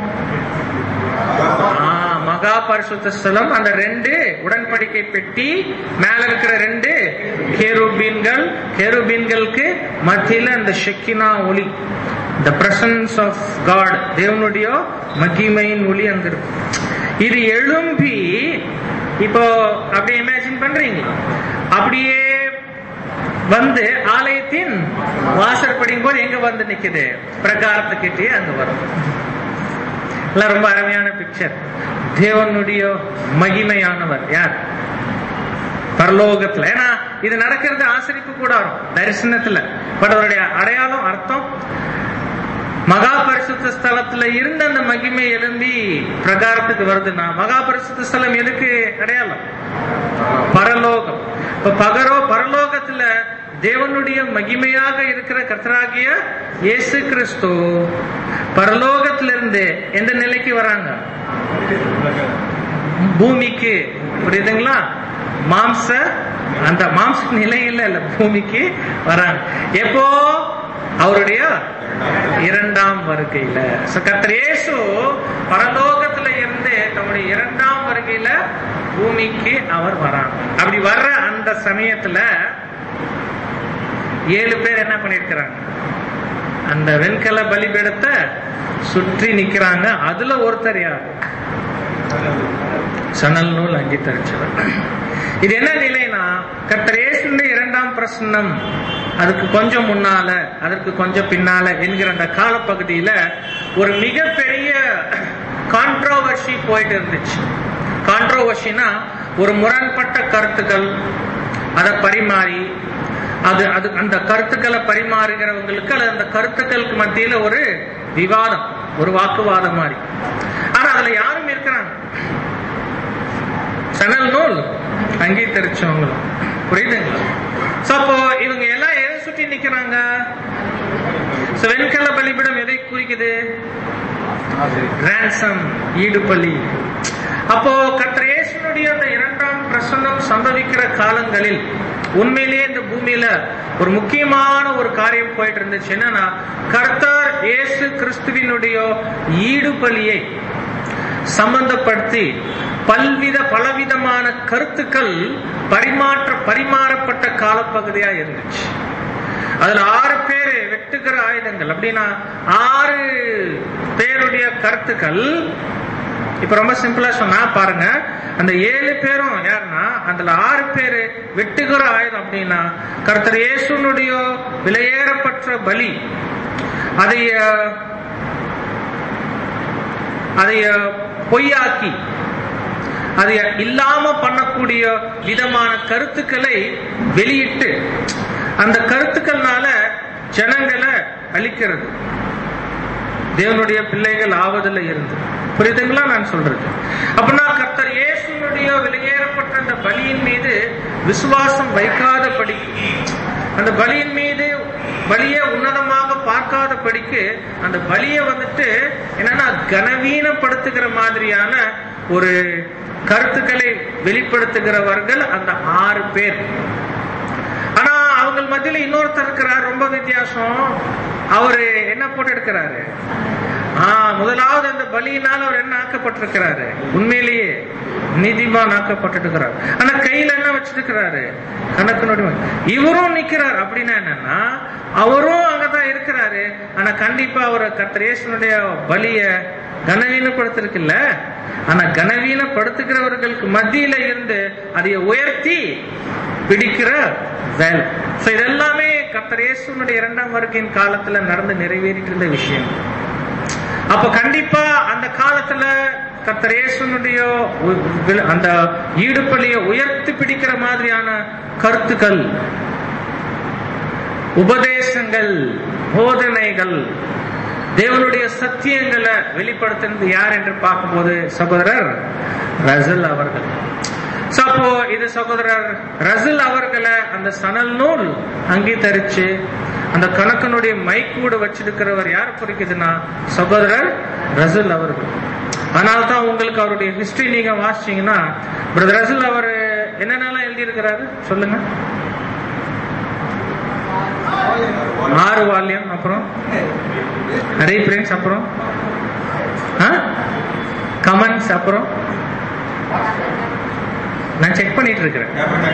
S1: மகா பரிசுத்த ஸ்தலம். அந்த ரெண்டு உடன்படிக்கை பெட்டி மேல இருக்கிற ரெண்டு கேருபீன்கள், கேருபீன்களுக்கு மத்தியில அந்த ஷெக்கினா ஒளி, the presence of God, தேவனுடைய மகிமையின் ஒளி அங்க இருக்கு. இது எழும்பி இப்போ அப்படியே இமேஜின் பண்றீங்களா? அப்படியே வந்து ஆலயத்தின் வாசற்படியும் போது எங்க வந்து நிக்குது? பிரகாரத்துக்கிட்டே அங்க வரும். ரொம்ப அருமையான பிக்சர். தேவனுடைய மகிமையானவர் யார்? பரலோகத்துல. ஏன்னா இது நடக்கிறது ஆசரிப்பு கூடாரம் தரிசனத்துல. பட் அவருடைய அடையாளம் அர்த்தம் மகா பரிசுத்த ஸ்தலத்துல இருந்த அந்த மகிமை எழும்பி பிரகாரத்துக்கு வருதுன்னா மகா பரிசுத்த ஸ்தலம் எதுக்கு அடையாளம்? பரலோகம். இப்ப பகரோ பரலோகத்துல தேவனுடைய மகிமையாக இருக்கிற கர்த்தராகிய இயேசு கிறிஸ்து பரலோகத்திலிருந்து எந்த நிலைக்கு வராங்க? பூமிக்கு. புரியுதுங்களா? மாம்ச அந்த மாம்ச நிலையில இல்ல, பூமிக்கு வராங்க. எப்போ? அவருடைய இரண்டாம் வருகையில. கர்த்தர் இயேசு பரலோகத்துல இருந்து தம்முடைய இரண்டாம் வருகையில பூமிக்கு அவர் வராங்க. அப்படி வர்ற அந்த சமயத்துல ஏழு பேர் என்ன பண்ணிருக்கிறாங்க? அந்த வெண்கல பலிபீடத்தை சுற்றி நிக்கிறாங்க. அதுல ஒருத்தர் யார்? சணல் நூல் அங்கி தரிச்சவர். இது என்ன நிலைனா, கர்த்தர் இயேசுவின் இரண்டாம் பிரசன்னம் அதுக்கு கொஞ்சம் முன்னால அதற்கு கொஞ்சம் பின்னால என்கிற அந்த காலப்பகுதியில ஒரு மிகப்பெரிய கான்ட்ரோவர்சி போயிட்டு இருந்துச்சு. கான்ட்ரோவர்சினா ஒரு முரண்பட்ட கருத்துக்கள், அதை பரிமாறி அது அது அந்த கருத்துக்களை பரிமாறுகிறவங்களுக்கு அல்லது அந்த கருத்துக்களுக்கு மத்தியில ஒரு விவாதம், ஒரு வாக்குவாதம் மாதிரி. ஆனா அதுல யாரும் இருக்கிறாங்க? சணல் நூல் அங்கீகரிச்சவங்களும். புரியுதுங்களா? அப்போ இவங்க எல்லாம் எதை சுற்றி நிக்கிறாங்க? வெண்கல பலிபீடம் எதை குறிக்குது? ரான்சம், ஈடுபலி. அப்போ கர்த்தர் இயேசுனுடைய அந்த இரண்டாம் பிரசன்னம் சம்பவிக்கிற காலங்களில் உண்மையிலேயே இந்த பூமியில ஒரு முக்கியமான ஒரு காரியம் போயிட்டு இருந்துச்சு. என்னன்னா, கர்த்தர் இயேசு கிறிஸ்துவினுடைய ஈடுபலியை சம்பந்தப்படுத்தி பல்வித பலவிதமான கருத்துக்கள் பரிமாற்ற பரிமாறப்பட்ட காலப்பகுதியா இருந்துச்சு. அதுல ஆறு பேரு வெட்டுகிற ஆயுதங்கள். அப்படின்னா ஆறு பேருடைய கருத்துக்கள். இப்ப ரொம்ப சிம்பிளா சொன்னா பாருங்க, அந்த ஏழு பேரும் யாருன்னா, அதுல ஆறு பேரு வெட்டுகிற ஆயுதம். அப்படின்னா கர்த்தர் இயேசுனுடைய விலையேறப்பட்ட பலி, அதை அதை பொய்யாக்கி அதை இல்லாம பண்ணக்கூடிய விதமான கருத்துக்களை வெளியிட்டு அந்த கருத்துக்கள்னால ஜனங்களை அழிக்கிறது, தேவனுடைய பிள்ளைகள் ஆவதில் இருந்து. புரியுதுங்களா நான் சொல்றது? அப்படின்னா கர்த்தர் இயேசுனுடைய வெளியேறப்பட்ட அந்த பலியின் மீது விசுவாசம் வைக்காதபடி, அந்த பலியின் மீது பலியை உன்னதமாக பார்க்காதபடிக்கு அந்த பலியை வந்துட்டு என்னன்னா கனவீனப்படுத்துகிற மாதிரியான ஒரு கருத்துக்களை வெளிப்படுத்துகிறவர்கள் அந்த ஆறு பேர். ஆனா அவங்க மத்தியில இன்னொருத்தர் இருக்கிறார், ரொம்ப வித்தியாசம். அவரு என்ன போட்டு எடுக்கிறாரு? ஆஹ் முதலாவது அந்த பலியினால் அவர் என்ன ஆக்கப்பட்டிருக்கிறாரு? உண்மையிலேயே நீதிமான் ஆக்கப்பட்டிருக்கிறார். ஆனா கையில என்ன வச்சிருக்கிறாரு? கணக்கனுடைய. இவரும் நிக்கிறார். அப்படின்னா என்னன்னா அவரும் அங்கதான் இருக்கிறாரு. ஆனா கண்டிப்பா அவர் கர்த்தர் இயேசுனுடைய பலிய கனவீனப்படுத்திருக்குல்ல. ஆனா கனவீனப்படுத்துகிறவர்களுக்கு மத்தியில இருந்து அதை உயர்த்தி பிடிக்கிற வேலை. இதெல்லாமே கர்த்தர் இயேசுனுடைய இரண்டாம் வருகையின் காலத்துல நடந்து நிறைவேறிட்டு இருந்த விஷயம். அப்ப கண்டிப்பா அந்த காலத்துல கர்த்தர் இயேசுனுடைய அந்த ஈடுபலியை உயர்த்தி பிடிக்கிற மாதிரியான கருத்துக்கள், உபதேசங்கள், போதனைகள், தேவனுடைய சத்தியங்களை வெளிப்படுத்தினது யார் என்று பார்க்கும்போது சகோதரர் ரசல் அவர்கள். அப்போ இது சகோதரர் ரசல் அவர்களை அந்த சணல் நூல் அங்கீகரிச்சு அந்த கணக்கனுடைய மைக்கூடு வச்சிருக்கிறவர் யார் குறிக்குதுன்னா சகோதரர் ரசல் அவர்கள். அதனால்தான் உங்களுக்கு அவருடைய ஹிஸ்டரி நீங்க வாசிச்சீங்கன்னா பிரதர் ரசல் அவர் என்னென்னலாம் எழுதி இருக்கிறாரு சொல்லுங்க. ஆறு வால்யம், அப்புறம் ரீப்ரிண்ட்ஸ், அப்புறம் கமெண்ட்ஸ், அப்புறம் நான் செக் பண்ணிட்டு இருக்கிறேன்.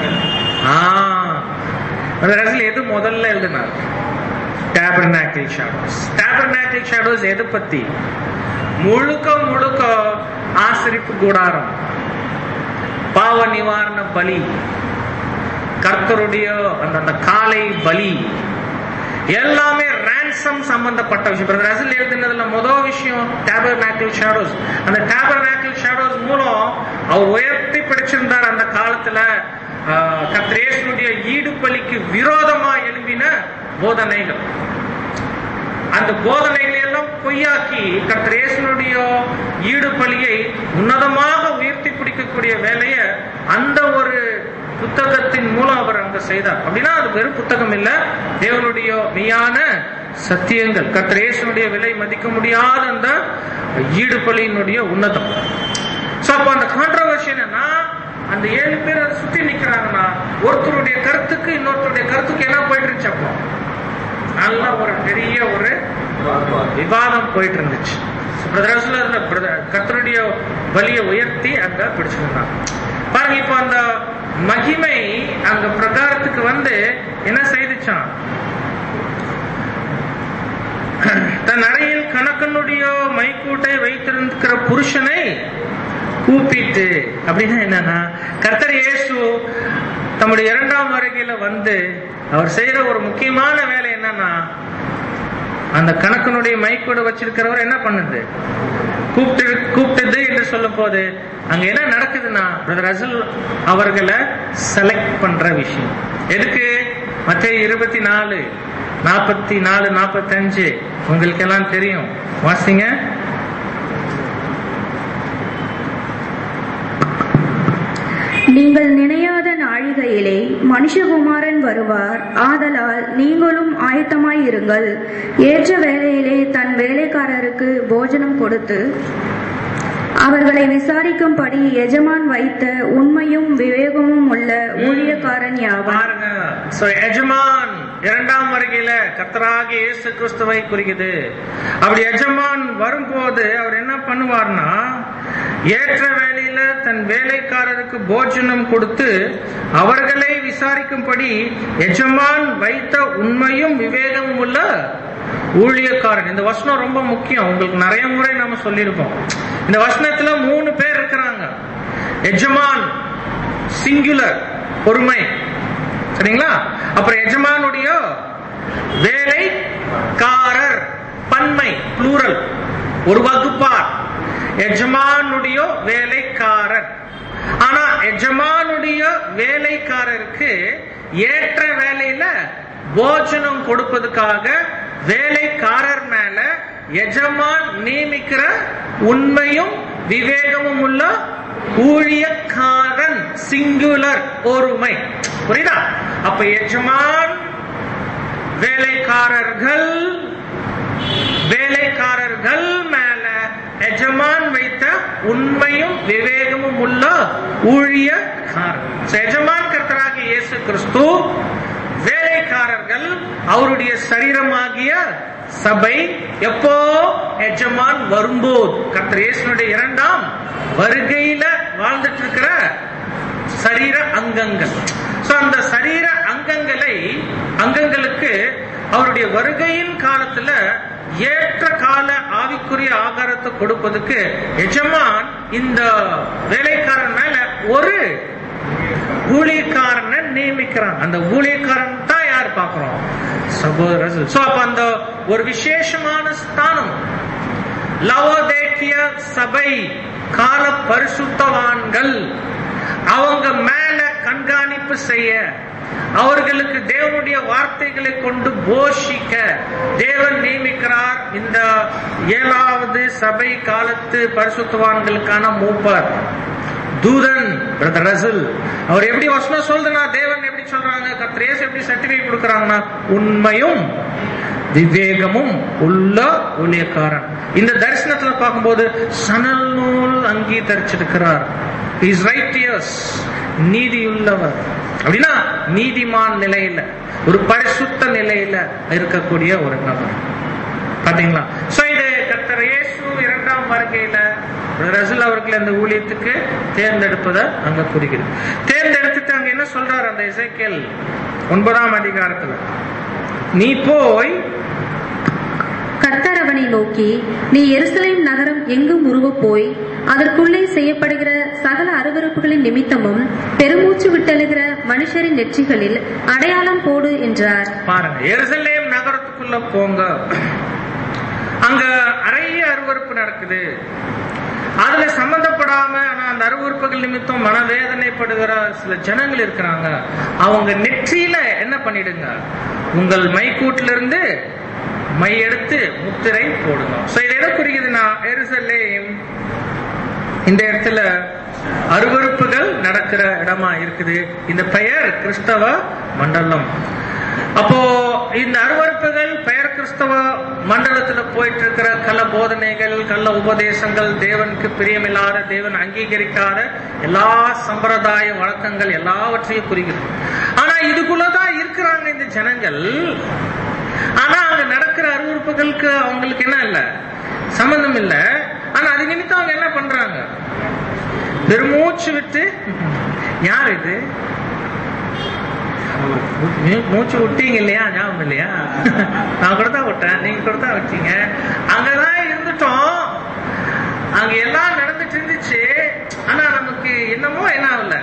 S1: எது முதல்ல எழுதினார்? Tabernacle Shadows. Tabernacle Shadows எது பத்தி? முழுக்க முழுக்க ஆசரிப்பு கூடாரம், பாவ நிவாரண பலி, கர்த்தருடைய அந்த காலை பலி, எல்லாமே ransom சம்பந்தப்பட்ட விஷயம். ரசல் எழுதினதுல முதல் விஷயம் Tabernacle Shadows. அந்த Tabernacle Shadows மூலம் அவர் உயர்த்தி பிடிச்சிருந்தார் அந்த காலத்துல கர்த்தர் இயேசுனுடைய ஈடுபலிக்கு விரோதமா எழும்பின போதனைகள். அந்த போதனைகளை எல்லாம் பொய்யாக்கி கர்த்தர் இயேசுனுடைய ஈடுபலியை உன்னதமாக உயர்த்தி பிடிக்கக்கூடிய வேலையை அந்த ஒரு புத்தகத்தின் மூலம் அவர் அங்க செய்தார். அப்படின்னா அது வெறும் புத்தகம் இல்ல, தேவனுடைய மெய்யான சத்தியங்கள், கர்த்தர் இயேசுனுடைய விலை மதிக்க முடியாத அந்த ஈடுபலியினுடைய உன்னதம். சோ அப்ப அந்த கான்ட்ரோவர்சி என்னன்னா, அந்த ஏழு பேர் அதை சுத்தி நிக்கிறாங்கன்னா ஒருத்தருடைய கருத்துக்கு இன்னொருத்தருடைய கருத்துக்கு என்ன போயிட்டு இருந்துச்சு, அப்போ நல்ல ஒரு பெரிய ஒரு விவாதம் போயிட்டு இருந்துச்சு. கர்த்தருடைய பலியை உயர்த்தி அங்க பிடிச்சிருந்தாங்க. பாருங்க, இப்ப அந்த மகிமை அங்க பிரகாரத்துக்கு வந்து என்ன செய்துச்சான், தன் அறையில் கணக்கனுடைய மைக்கூட்டை வைத்திருக்கிற புருஷனை கூப்பிட்டு, அப்படின்னா என்னன்னா கர்த்தர் இயேசு தம்முடைய இரண்டாம் வருகையில வந்து அவர் செய்யற ஒரு முக்கியமான வேலை என்னன்னா, அந்த கணக்கனுடைய மைக்கூட வச்சிருக்கிறவர் என்ன பண்ணுது, கூப்பிட்டு கூப்பிட்டது என்று சொல்லும் போது அங்க என்ன நடக்குதுன்னா பிரதர் ரசல் அவர்களை செலக்ட் பண்ற விஷயம். எதுக்கு? மத்தேயு இருபத்தி நாலு நாற்பத்தி நாலு நாற்பத்தி அஞ்சு உங்களுக்கு எல்லாம் தெரியும், வாசிங்க.
S3: நீங்கள் நினையாத நாழிகையிலே மனுஷகுமாரன் வருவார், ஆதலால் நீங்களும் ஆயத்தமாயிருங்கள். ஏற்ற வேளையிலே தன் வேலைக்காரருக்கு போஜனம் கொடுத்து அவர்களை விசாரிக்கும்படி எஜமான் வைத்த உண்மையும் விவேகமும் உள்ள ஊழியக்காரன் யாவார்.
S1: எஜமான் இரண்டாம் வருகையில கர்த்தராகிய இயேசு கிறிஸ்துவை குறிக்குது. அப்படி எஜமான் வரும்போது அவர் என்ன பண்ணுவார்னா, ஏற்ற வேளையில தன் வேலைக்காரருக்கு போஜனம் கொடுத்து அவர்களை விசாரிக்கும்படி எஜமான் வைத்த உண்மையும் விவேகமும் உள்ள ஊழியக்காரன். இந்த வசனம் ரொம்ப முக்கியம், உங்களுக்கு நிறைய முறை நாம சொல்லியிருப்போம். இந்த வசனத்துல மூணு பேர் இருக்கிறாங்க. எஜமான் சிங்குலர், பொறுமை, சரிங்களா? அப்புறம் எஜமானுடைய வேலைக்காரர், பன்மை, ப்ளூரல், ஒரு வகுப்பார். எஜமானுடைய வேலைக்காரர். ஆனா எஜமானுடைய வேலைக்காரருக்கு ஏற்ற வேலையில போஜனம் கொடுப்பதுக்காக வேலைக்காரர் மேல எஜமான் நியமிக்கிற உண்மையும் விவேகமும் உள்ள ஊழியக்காரன், சிங்குலர், ஒருமை. புரியுதா? அப்ப எஜமான், வேலைக்காரர்கள், வேலைக்காரர்கள் மேல எஜமான் வைத்த உண்மையும் விவேகமும் உள்ள ஊழியக்காரன். எஜமான் கர்த்தராகிய இயேசு கிறிஸ்து, வேலைக்காரர்கள் ஊழியக்காரர்கள் அவருடைய சரீரமாகிய சபை எப்போ எஜமான் வரும்போது கர்த்தர் இயேசுனுடைய இரண்டாம் வருகையில வாழ்ந்துட்டு இருக்கிற சரீர அங்கங்கள். சோ அந்த சரீர அங்கங்களை அங்கங்களுக்கு அவருடைய வருகையின் காலத்துல ஏற்ற கால ஆவிக்குரிய ஆகாரத்தை கொடுப்பதுக்கு எஜமான் இந்த வேலைக்காரன் மேல ஒரு ஊழியக்காரனை நியமிக்கிறான். அந்த ஊழியக்காரன் தான் யார் பார்க்கிறோம்? சகோதரர்கள். சோ அப்ப அந்த ஒரு விசேஷமான ஸ்தானம் லவோதேக்கிய சபை கால பரிசுத்தவான்கள் அவங்க மேல கண்காணிப்பு செய்ய, அவர்களுக்கு தேவனுடைய வார்த்தைகளை கொண்டு போஷிக்க தேவன் நியமிக்கிறார் இந்த ஏழாவது சபை காலத்து பரிசுத்தவான்களுக்கான மூப்பர் தூதன் பிரதர் ரசல். அவர் எப்படி வசனம் சொல்றா, தேவன் எப்படி சொல்றாங்க, கர்த்தர் இயேசு எப்படி சர்டிபிகேட் கொடுக்கறாங்கன்னா உண்மையும் விவேகமும் உள்ள ஊழியக்காரன். இந்த தரிசனத்துல பார்க்கும்போது சணல் நூல் அங்கி தரிச்சிருக்கிறார். இஸ் ரைட்டியஸ், நீதியுள்ளவர் அப்படின்னா நீதிமான் நிலையில ஒரு பரிசுத்த நிலையில இருக்கக்கூடிய ஒரு நபர். பாத்தீங்களா? சோ இது கர்த்தர் இயேசு இரண்டாம் வருகையில ரசூல் அவர்கள் அந்த ஊழியத்துக்கு தேர்ந்தெடுப்பதை அங்க குறிக்கிறது. தேர்ந்தெடுத்துட்டு அங்க என்ன சொல்றாரு அந்த எசேக்கியேல் ஒன்பதாம் அதிகாரத்துல, நீ போய்
S2: கர்த்தர் அவனை நோக்கி, நீ எருசலேம் நகரம் எங்கும் உருவ போய் அதற்குள்ளே செய்யப்படுகிற சகல அருவருப்புகளின் நிமித்தமும் பெருமூச்சு விட்டழுகிற மனுஷரின் நெற்றிகளில் அடையாளம் போடு என்றார்.
S1: பாருங்க, எருசலேம் நகரத்துக்குள்ள போங்க, அங்க நிறைய அருவருப்பு நடக்குது. அதுல சம்பந்தப்படாம ஆனா அந்த அருவருப்புகள் நிமித்தம் மனவேதனைப்படுகிற சில ஜனங்கள் இருக்கிறாங்க. அவங்க நெற்றியில என்ன பண்ணிடுங்க, உங்கள் மைக்கூட்டில இருந்து மை எடுத்து முத்திரை போடுங்க. சோ இது எதை குறிக்குதுன்னா, எருசலேம் இந்த இடத்துல அருவருப்புகள் நடக்கிற இடமா இருக்குது. இந்த பெயர் கிறிஸ்தவ மண்டலம். அப்போ இந்த அருவருப்புகள் பெயர் கிறிஸ்தவ மண்டலத்துல போயிட்டு இருக்கிற கள்ள போதனைகள், கள்ள உபதேசங்கள், தேவனுக்கு பிரியமில்லாத, தேவன் அங்கீகரிக்காத எல்லா சம்பிரதாய வழக்கங்கள் எல்லாவற்றையும் குறிக்குது. ஆனா இதுக்குள்ளதான் இருக்கிறாங்க இந்த ஜனங்கள். ஆனா அங்க நடக்கிற அருவருப்புகளுக்கு அவங்களுக்கு என்ன இல்ல, சம்பந்தம் இல்ல. ஆனா அது நிமித்தம் அவங்க என்ன பண்றாங்க, பெருமூச்சு விட்டு, யார் இது மூச்சு விட்டீங்க இல்லையா, ஞாபகம் இல்லையா, நான் கூட தான் விட்டேன், நீங்க கூட தான் விட்டீங்க, அங்கதான் இருந்துட்டோம், அங்க எல்லாம் நடந்துட்டு இருந்துச்சு. ஆனா நமக்கு என்னமோ என்ன ஆகல,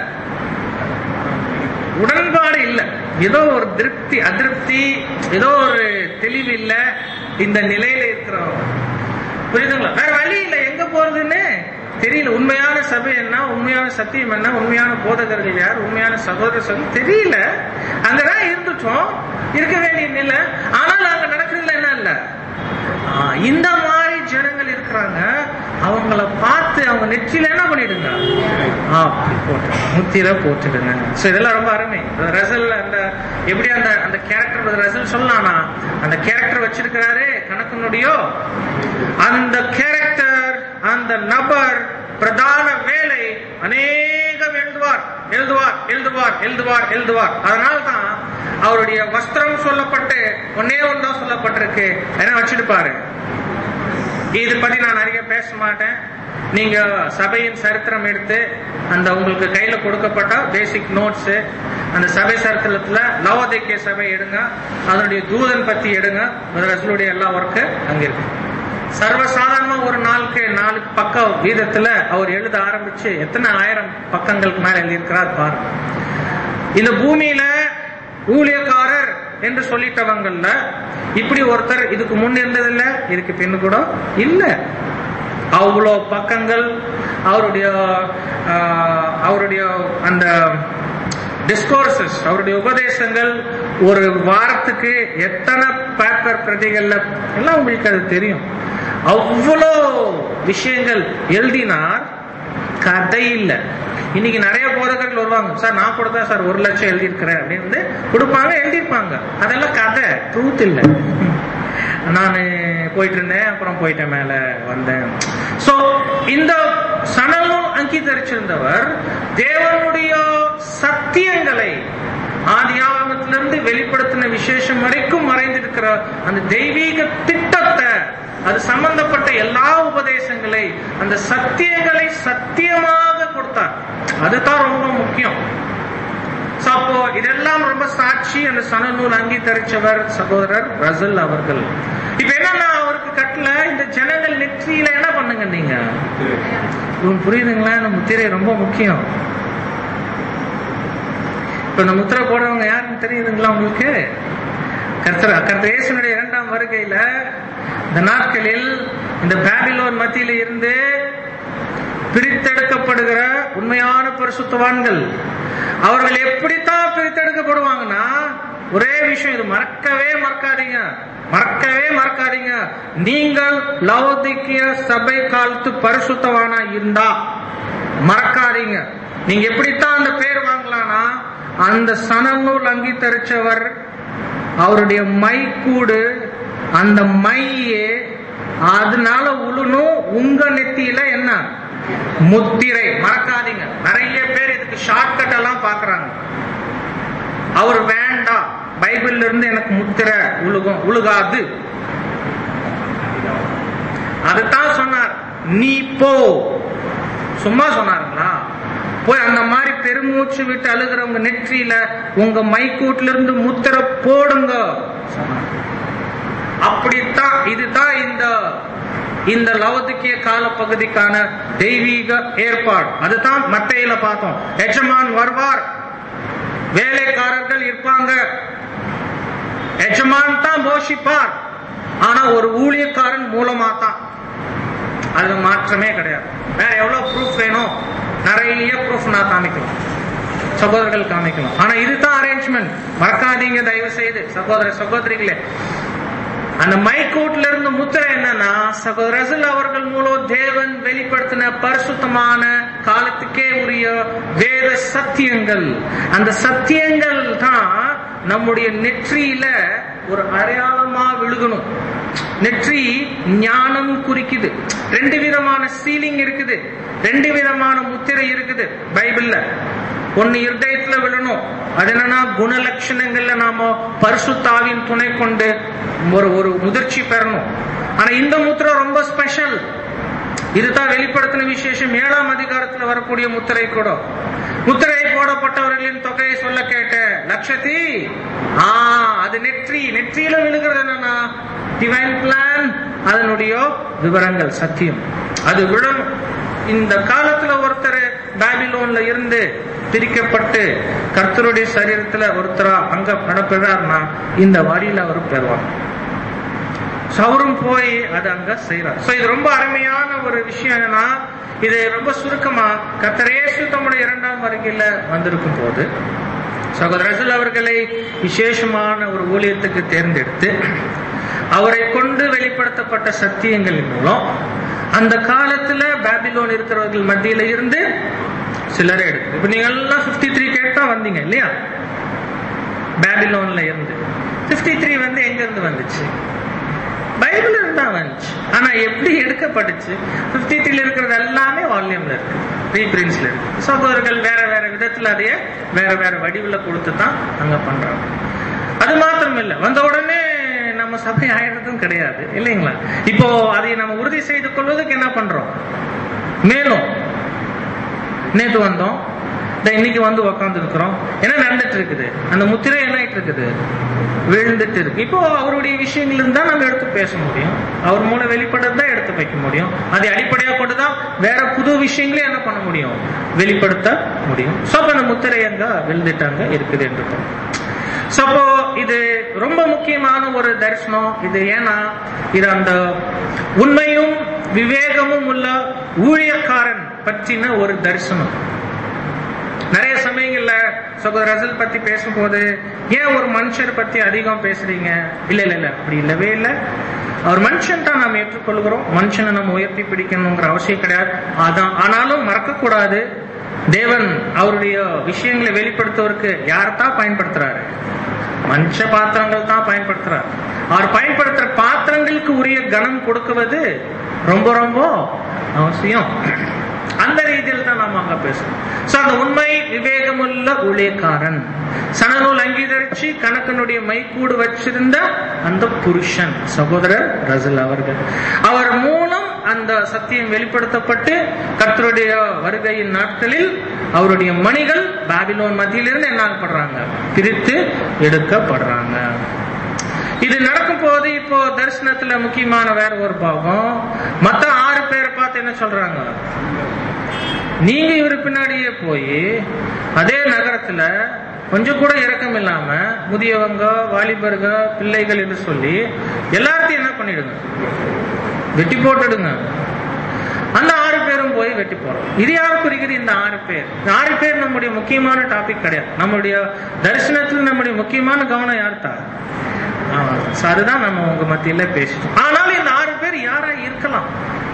S1: உடன்பாடு இல்ல, ஏதோ ஒரு திருப்தி அதிருப்தி, ஏதோ ஒரு தெளிவு இல்ல இந்த நிலையில இருக்கிறோம். புரியுதுங்களா? வேற வழி இல்ல, எங்க போறதுன்னு தெரியல. உண்மையான சபை என்ன, உண்மையான சத்தியம் என்ன, உண்மையான போதகர்கள் யார், உண்மையான சகோதர சகோதரி தெரியல. அங்கதான் இருந்துட்டோம், இருக்க வேண்டிய நிலை. ஆனால் அங்க நடக்கிறதுல என்ன இல்ல, இந்த மாதிரி ஜனங்கள் இருக்கிறாங்க. அவங்கள பார்த்து அவங்க நெற்றியில என்ன பண்ணிடுங்க, முத்திர போட்டுடுங்க. இதெல்லாம் ரொம்ப அருமை. ரசல் அந்த எப்படி அந்த அந்த கேரக்டர் ரசல் சொல்லலாம்னா, அந்த கேரக்டர் வச்சிருக்கிறாரு கணக்கனுடைய அந்த கேரக்டர், அந்த நபர் பிரதான வேலை அநேகம் எழுதுவார் எழுதுவார் எழுதுவார் எழுதுவார் எழுதுவார். அதனால்தான் அவருடைய வஸ்திரம் சொல்லப்பட்டு ஒன்னே ஒன்றுதான் சொல்லப்பட்டிருக்கு, என்ன வச்சிருப்பாரு. இது பத்தி நான் நிறைய பேச மாட்டேன். நீங்க சபையின் சரித்திரம் எடுத்து அந்த உங்களுக்கு கையில கொடுக்கப்பட்ட பேசிக் நோட்ஸ், அந்த சபை சரித்திரத்துல லவோதிக்கேய சபை எடுங்க, அதனுடைய தூதன் பத்தி எடுங்க, ரசூலுடைய எல்லா ஒர்க்கு அங்க இருக்கு. சர்வசாதாரணமா ஒரு நாளுக்கு நாலு பக்கம் வீதத்துல அவர் எழுத ஆரம்பிச்சு எத்தனை ஆயிரம் பக்கங்களுக்கு மேல எழுதியிருக்கிறார் பாருங்க. இந்த பூமியில ஊழியக்காரர் என்று சொல்லிட்டவங்கல்ல இப்படி ஒருத்தர் இதுக்கு முன் இருந்ததில்ல, இதுக்கு பின்னு கூட இல்ல. அவ்வளோ பக்கங்கள் அவருடைய அவருடைய அந்த டிஸ்கோர்சஸ், அவருடைய உபதேசங்கள் ஒரு வாரத்துக்கு எத்தனை பேப்பர் பிரதிகள்ல எல்லாம் உங்களுக்கு அது தெரியும். அவ்வளோ விஷயங்கள் எழுதினார், கதை இல்ல. இன்னைக்கு நிறைய போதகர்கள் வருவாங்க, சார் நான் கூட தான் சார் ஒரு லட்சம் எழுதியிருக்கிறேன் அப்படின்னு கொடுப்பாங்க, எழுதியிருப்பாங்க. அதெல்லாம் கதை, ட்ரூத் இல்ல. நான் போயிட்டு இருந்தேன், அப்புறம் போயிட்டேன், மேல வந்தேன். சோ இந்த சணலும் அங்கீகரிச்சிருந்தவர் தேவனுடைய சத்தியங்களை ஆதியாகமத்திலிருந்து வெளிப்படுத்தின விசேஷம் வரைக்கும் மறைந்திருக்கிற அந்த தெய்வீக திட்டத்தை, அது சம்பந்தப்பட்ட எல்லா உபதேசங்களை, அந்த சத்தியங்களை சத்தியமாக கொடுத்தார். அதுதான் ரொம்ப முக்கியம். அப்போ இதெல்லாம் ரொம்ப சாட்சி அந்த சனநூல் அங்கீகரிச்சவர் சகோதரர் ரசல் அவர்கள். இப்ப என்னன்னா அவருக்கு கட்டல இந்த ஜனங்கள் நெற்றியில என்ன பண்ணுங்க நீங்க, புரியுதுங்களா? இந்த முத்திரை ரொம்ப முக்கியம். இப்ப இந்த முத்திரை போடுறவங்க யாருன்னு தெரியுதுங்களா உங்களுக்கு? கர்த்தர் கர்த்தர் இயேசுனுடைய இரண்டாம் வருகையில இந்த நாட்களில் இந்த பாபிலோன் மத்தியில இருந்து பிரித்தெடுக்கப்படுகிற உண்மையான பரிசுத்தவான்கள் அவர்கள் எப்படித்தான் பிரித்தெடுக்கப்படுவாங்கன்னா, ஒரே விஷயம், இது மறக்கவே மறக்காதீங்க, மறக்கவே மறக்காதீங்க. நீங்கள் லவோதிக்கிய சபை காலத்து பரிசுத்தவானா இருந்தா மறக்காதீங்க. நீங்க எப்படித்தான் அந்த பேர் வாங்கலாம்னா, அந்த சனநூல் அங்கீகரிச்சவர் அவருடைய மைக்கூடு, அந்த மையே அதனால உழுணும் உங்க நெத்தியில என்ன முத்திரை. மறக்காதீங்க. நிறைய பேர் இதுக்கு ஷார்ட்கட் எல்லாம் பாக்குறாங்க. அவர் வேண்டாம், பைபிள்ல இருந்து எனக்கு முத்திரை உழுகும் உழுகாது. அதுதான் சொன்னார், நீ போ. சும்மா சொன்னாருங்களா? போய் அந்த மாதிரி பெருமூச்சு விட்டு அழுகிறவங்க நெற்றியில உங்க மைக்கூட்ல இருந்து முத்திரை போடுங்க. அப்படித்தான் இதுதான் இந்த இந்த லவோதிக்கிய கால பகுதிக்கான தெய்வீக ஏற்பாடு. அதுதான் மத்தேயில பார்த்தோம். எஜமான் வருவார், வேலைக்காரர்கள் இருப்பாங்க, எஜமான் தான் போஷிப்பார், ஆனா ஒரு ஊழியக்காரன் மூலமா தான். அது மாற்றமே கிடையாது. வேற எவ்வளவு ப்ரூஃப் வேணும்? நிறைய ப்ரூஃப் நான் காமிக்கலாம், சகோதரர்கள் காமிக்கலாம். ஆனா இதுதான் அரேஞ்ச்மெண்ட். மறக்காதீங்க தயவு செய்து சகோதர சகோதரிகளே. அந்த மைக்கூட்ல இருந்து முத்திரை என்னன்னா, சகோதரர்கள் அவர்கள் மூலம் தேவன் வெளிப்படுத்தின பரிசுத்தமான காலத்துக்கே உரிய வேத சத்தியங்கள். அந்த சத்தியங்கள் தான் நம்முடைய நெற்றியில ஒரு அடையாளமா விழுகணும். நெற்றி ஞானம் குறிக்குது. ரெண்டு விதமான சீலிங் இருக்குது, ரெண்டு விதமான முத்திரை இருக்குது பைபிள்ல. ஒன்னு இருதயத்துல விழணும், அது என்னன்னா குணலட்சணங்கள்ல நாம பரிசுத்தாவின் துணை கொண்டு ஒரு ஒரு முதிர்ச்சி பெறணும். ஆனா இந்த முத்திரை ரொம்ப ஸ்பெஷல். இதுதான் வெளிப்படுத்தின விசேஷம் ஏழாம் அதிகாரத்துல வரக்கூடிய முத்திரை கூட. முத்திரை போடப்பட்டவர்களின் தொகையை சொல்ல கேட்ட லட்சத்தி ஆ அது நெற்றி. நெற்றியில விழுகிறது என்னன்னா டிவைன் பிளான், அதனுடைய விவரங்கள், சத்தியம். அது விழும். இந்த காலத்துல ஒருத்தர் பாபிலோன்ல இருந்து பிரிக்கப்பட்டு கர்த்தருடைய சரீரத்துல ஒருத்தரா அங்க நடப்பெறார்னா இந்த வழியில அவர் பெறுவார். அவரும் போய் அது அங்க செய்யறார். சோ இது ரொம்ப அருமையான ஒரு விஷயம். என்னன்னா இது ரொம்ப சுருக்கமா கர்த்தர் இயேசு தம்முடைய இரண்டாம் வருகையில வந்திருக்கும் போது சகோதரர்கள் அவர்களை விசேஷமான ஒரு ஊழியத்துக்கு தேர்ந்தெடுத்து அவரை கொண்டு வெளிப்படுத்தப்பட்ட சத்தியங்களின் மூலம் அந்த காலத்துல பாபிலோன் இருக்கிறவர்கள் மத்தியில இருந்து சிலரை எடுத்து, இப்ப நீங்க எல்லாம் பிப்டி த்ரீ கேட்டா வந்தீங்க இல்லையா? பாபிலோன்ல இருந்து பிப்டி த்ரீ வந்து எங்க இருந்து வந்துச்சு? பைபிள் இருந்தா வந்துச்சு. ஆனா எப்படி எடுக்கப்பட்டுச்சு? பிப்டி த்ரீல இருக்கிறது எல்லாமே வால்யூம்ல இருக்கு, ரீபிரிண்ட்ஸ்ல இருக்கு. சகோதரர்கள் வேற வேற விதத்துல அதையே வேற வேற வடிவுல கொடுத்துதான் அங்க பண்றாங்க. அது மாத்திரம் இல்ல, வந்த உடனே நம்ம சபை ஆயிடுறதும் கிடையாது இல்லைங்களா? இப்போ அதை நம்ம உறுதி செய்து கொள்வதற்கு என்ன பண்றோம்? மேலும் நேற்று வந்தோம், இன்னைக்கு வந்து உக்காந்து இருக்கிறோம். என்ன நடந்துட்டு இருக்குது? அந்த முத்திரை என்ன ஆயிட்டு இருக்குது? விழுந்துட்டு இருக்கு. இப்போ அவருடைய விஷயங்கள் இருந்தா நம்ம எடுத்து பேச முடியும், அவர் மூலம் வெளிப்படுத்தான் எடுத்து வைக்க முடியும். அதை அடிப்படையாக கொண்டுதான் வேற புது விஷயங்களே என்ன பண்ண முடியும்? வெளிப்படுத்த முடியும். சோ அப்ப அந்த முத்திரை அங்க விழுந்துட்டாங்க இருக்குது என்று. சோ அப்போ இது ரொம்ப முக்கியமான ஒரு தரிசனம் இது. ஏன்னா இது அந்த உண்மையும் விவேகமும் உள்ள ஊழியக்காரன் பற்றின ஒரு தரிசனம். நிறைய சமயங்கள்ல சகோதர ரசல் பத்தி பேசும்போது ஏன் ஒரு மனுஷர் பத்தி அதிகம் பேசுறீங்க? இல்ல இல்ல இல்ல அப்படி இல்லவே இல்லை. அவர் மனுஷன் தான் நாம் ஏற்றுக்கொள்கிறோம், மனுஷனை நம்ம உயர்த்தி பிடிக்கணுங்கிற அவசியம் கிடையாது. அதான் ஆனாலும் மறக்க கூடாது, தேவன் அவருடைய விஷயங்களை வெளிப்படுத்துவதற்கு யார்தான் பயன்படுத்துறாரு? மனுஷ பாத்திரங்கள் தான் பயன்படுத்துறாரு. அவர் பயன்படுத்துற பாத்திரங்களுக்கு உரிய கனம் கொடுக்குவது ரொம்ப ரொம்ப அவசியம். அந்த ரீதியில் தான் நாம அங்க பேசணும். அந்த உண்மை விவேகமுள்ள ஊழியக்காரன், சனநூல் அங்கீகரிச்சு கணக்கனுடைய மைக்கூடு வச்சிருந்த அந்த புருஷன் சகோதரர் ரசல் அவர்கள், அவர் மூலம் அந்த சத்தியம் வெளிப்படுத்தப்பட்டு கர்த்தருடைய வருகையின் நாட்களில் அவருடைய மணிகள் பாபிலோன் மத்தியிலிருந்து என்ன பண்றாங்க, பிரித்து எடுக்கப்படுறாங்க. இது நடக்கும் போது இப்போ தரிசனத்துல முக்கியமான வேற ஒரு பாகம், மத்த ஆறு பேரை பார்த்து என்ன சொல்றாங்க, நீங்க இவரு பின்னாடியே போய் அதே நகரத்துல கொஞ்சம் கூட இரக்கம் இல்லாம முதியவங்க, வாலிபர்க, பிள்ளைகள் என்று சொல்லி எல்லாத்தையும் என்ன பண்ணிடுங்க, வெட்டி போட்டுடுங்க. அந்த ஆறு பேரும் போய் வெட்டி போறோம். இது யாரு குறிக்கிறது? இந்த ஆறு பேர். இந்த ஆறு பேர் நம்முடைய முக்கியமான டாபிக் கிடையாது. நம்முடைய தரிசனத்தில் நம்முடைய முக்கியமான கவனம் யார்த்தா, அதுதான் நம்ம உங்க மத்தியில பேசிட்டோம். ஆனாலும் இந்த ஆறு பேர் யாரா இருக்கலாம்,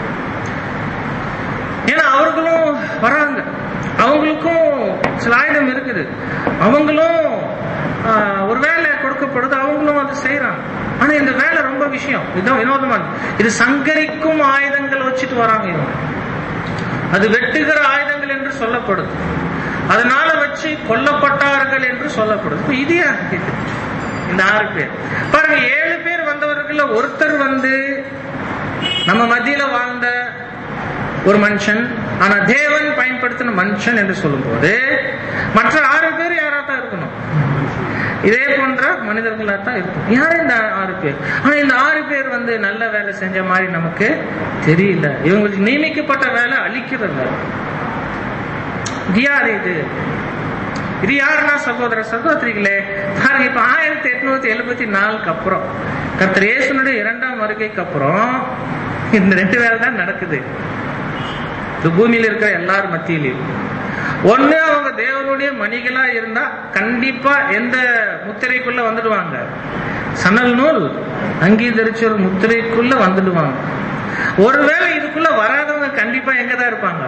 S1: ஏன்னா அவர்களும் வராங்க, அவங்களுக்கும் சில ஆயுதம் இருக்குது, அவங்களும் ஒரு வேலை கொடுக்கப்படுது, அவங்களும் அதை செய்யறாங்க. ஆனா இந்த வேலை ரொம்ப விஷயம், இதுதான் வினோதமான, இது சங்கரிக்கும் ஆயுதங்கள் வச்சுட்டு வராங்க இவங்க. அது வெட்டுகிற ஆயுதங்கள் என்று சொல்லப்படுது, அதனால வச்சு கொல்லப்பட்டார்கள் என்று சொல்லப்படுது. இது யாரு? இந்த ஆறு பேர் பாருங்க. ஏழு பேர் வந்தவர்கள் ஒருத்தர் வந்து நம்ம மத்தியில வாழ்ந்த ஒரு மனுஷன், ஆனா தேவன் பயன்படுத்தின மனுஷன் என்று சொல்லும் போது மற்ற ஆறு பேர் யாரா தான் இருக்கணும், இதே போன்ற மனிதர்களா தான் இருக்கும். யாரு இந்த ஆறு பேர்? ஆனா இந்த ஆறு பேர் வந்து நல்ல வேலை செஞ்ச மாதிரி நமக்கு தெரியல. இவங்களுக்கு நியமிக்கப்பட்ட வேலை அழிக்கிற வேலை. இது யாரு? இது இது யாருன்னா சகோதர சகோதரிகளே பாருங்க, இப்ப ஆயிரத்தி எட்நூத்தி எழுபத்தி நாலுக்கு அப்புறம் கர்த்தர் இயேசுனுடைய இரண்டாம் வருகைக்கு அப்புறம் இந்த ரெண்டு வேலை தான் நடக்குது இந்த பூமியில இருக்கிற எல்லாரும் மத்தியிலையும். ஒண்ணு, அவங்க தேவனுடைய மணிகளா இருந்தா கண்டிப்பா எந்த முத்திரைக்குள்ள வந்துடுவாங்க, சணல் நூல் அங்கீகரிச்ச ஒரு முத்திரைக்குள்ள வந்துடுவாங்க. ஒருவேளை இதுக்குள்ள வராதவங்க கண்டிப்பா எங்கதான் இருப்பாங்க,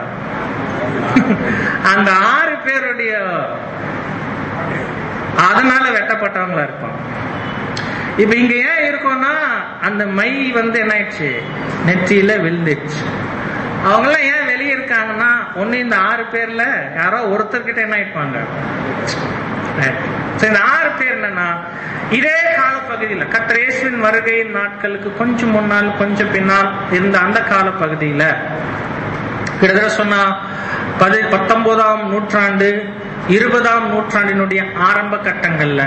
S1: அந்த ஆறு பேருடைய அதனால வெட்டப்பட்டவங்களா இருப்பாங்க. இப்ப இங்க ஏன் இருக்கோம்னா அந்த மை வந்து என்ன ஆயிடுச்சு, நெற்றியில விழுந்துச்சு. அவங்க எல்லாம் ஏன் வெளியே இருக்காங்கன்னா, ஒண்ணு இந்த ஆறு பேர்ல யாரோ ஒருத்தர்கிட்ட என்ன ஆயிடுவாங்க. இந்த ஆறு பேர் என்னன்னா, இதே காலப்பகுதியில கர்த்தர் இயேசுவின் வருகையின் நாட்களுக்கு கொஞ்சம் முன்னால் கொஞ்சம் பின்னால் இருந்த அந்த காலப்பகுதியில கிட்டத்தட்ட சொன்னா பதி பத்தொன்பதாம் நூற்றாண்டு இருபதாம் நூற்றாண்டினுடைய ஆரம்ப கட்டங்கள்ல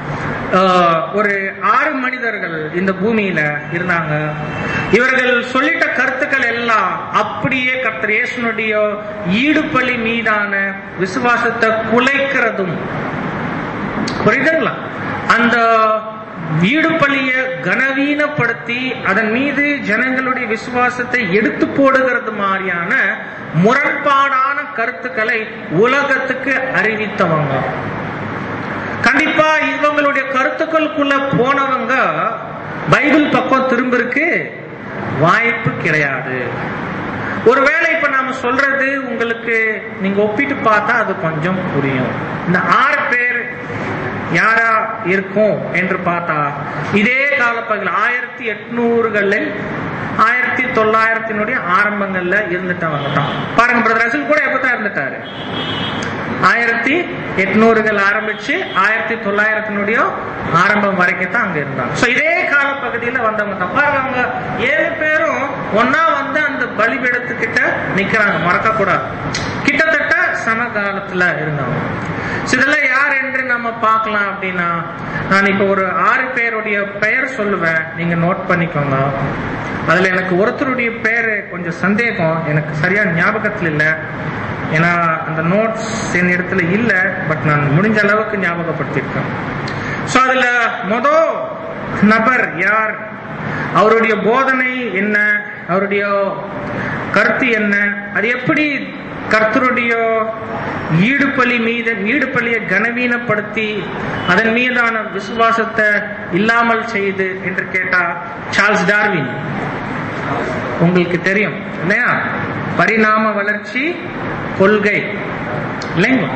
S1: ஒரு ஆறு மனிதர்கள் இந்த பூமியில இருந்தாங்க. இவர்கள் சொல்லிட்ட கருத்துக்கள் எல்லாம் அப்படியே கர்த்தர் இயேசுனுடைய ஈடுபலி மீதான விசுவாசத்தை குலைக்கிறதும், புரியுதுங்களா, அந்த ஈடுபலிய கனவீனப்படுத்தி அதன் மீது ஜனங்களுடைய விசுவாசத்தை எடுத்து போடுகிறது மாதிரியான முரண்பாடான கருத்துக்களை உலகத்துக்கு அறிவித்தவங்க. கண்டிப்பா இவங்களுடைய கருத்துக்களுக்குள்ள போனவங்க பைபிள் பக்கம் திரும்பிருக்கு வாய்ப்பு கிடையாது. ஒருவேளை இப்ப நாம சொல்றது உங்களுக்கு நீங்க ஒப்பிட்டு பார்த்தா அது கொஞ்சம் புரியும். இந்த ஆறு பேர் யாரா இருக்கும் என்று பார்த்தா இதே காலப்பகுதியில் ஆயிரத்தி எட்நூறுகளில் ஆயிரத்தி தொள்ளாயிரத்தினுடைய ஆரம்பங்கள்ல இருந்துட்டவங்க தான். பாருங்க, பிரதர் ரசல் கூட எப்பதான் இருந்துட்டாரு, ஆயிரத்தி எட்நூறுகள் ஆரம்பிச்சு ஆயிரத்தி தொள்ளாயிரத்தினுடைய ஆரம்பம் வரைக்கும் தான் அங்க இருந்தாங்க. சோ இதே கால பகுதியில வந்தவங்க தான். பாருங்க, அவங்க ஏழு பேரும் ஒன்னா வந்து அந்த பலிபீடத்துக்கிட்ட நிக்கிறாங்க, மறக்க கூடாது. கிட்டத்தட்ட சமகாலத்துல இருந்தவங்க. இதெல்லாம் யார் என்று நம்ம பார்க்கலாம் அப்படின்னா, நான் இப்ப ஒரு ஆறு பேருடைய பெயர் சொல்லுவேன், நீங்க நோட் பண்ணிக்கோங்க. அதுல எனக்கு ஒருத்தருடைய பேரு கொஞ்சம் சந்தேகம், எனக்கு சரியான ஞாபகத்துல இல்ல, ஏன்னா அந்த நோட்ஸ் என் இடத்துல இல்ல, பட் நான் முடிஞ்ச அளவுக்கு ஞாபகப்படுத்திருக்கேன். சோ அதுல மொதல் நபர் யார், அவருடைய போதனை என்ன, அவருடைய கருத்து என்ன, அது எப்படி கர்த்தருடைய ஈடுபலி மீது ஈடுபலியை கனவீனப்படுத்தி அதன் மீதான விசுவாசத்தை இல்லாமல் செய்து என்று கேட்டா சார்ல்ஸ் டார்வின். உங்களுக்கு தெரியும் இல்லையா, பரிணாம வளர்ச்சி கொள்கை இல்லைங்க,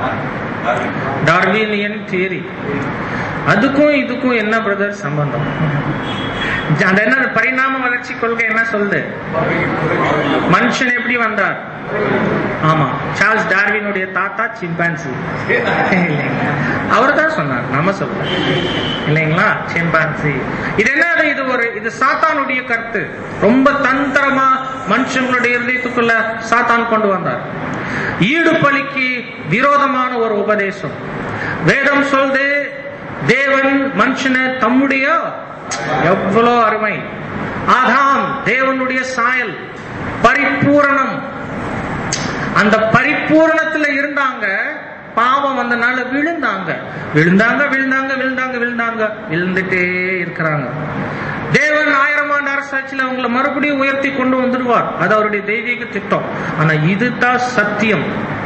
S1: டார்வினியன் தியரி. அதுக்கும் இதுக்கும் என்ன பிரதர் சம்பந்தம்? அது என்ன பரிணாம வளர்ச்சி கொள்கை என்ன சொல்லுது? மனுஷன் எப்படி வந்தார், ஆமா, சார்ல்ஸ் டார்வினுடைய தாத்தா சிம்பான்சி. அவர் தான் சொன்னார், நம்ம சொல்ல இல்லைங்களா, சிம்பான்சி. இது என்ன, இது ஒரு இது சாத்தானுடைய கருத்து. ரொம்ப தந்திரமா மனுஷங்களுடைய இருதயத்துக்குள்ள சாத்தான் கொண்டு வந்தார். ஈடு பலிக்கு விரோதமான ஒரு உபதேசம். வேதம் சொல்லுது, தேவன் மனுஷனை தம்முடைய, எவ்வளவு அருமை, ஆதாம் தேவனுடைய சாயல், பரிபூரணம், அந்த பரிபூரணத்துல இருந்தாங்க. பாவம் வந்தனால விழுந்தாங்க விழுந்தாங்க விழுந்தாங்க விழுந்தாங்க விழுந்தாங்க விழுந்துட்டே இருக்கிறாங்க. தேவன் ஆயிரம் ஆண்டு அரசாட்சியில அவங்களை மறுபடியும் உயர்த்தி கொண்டு வந்துடுவார். அது அவருடைய தெய்வீக திட்டம். ஆனா இதுதான் சத்தியம்.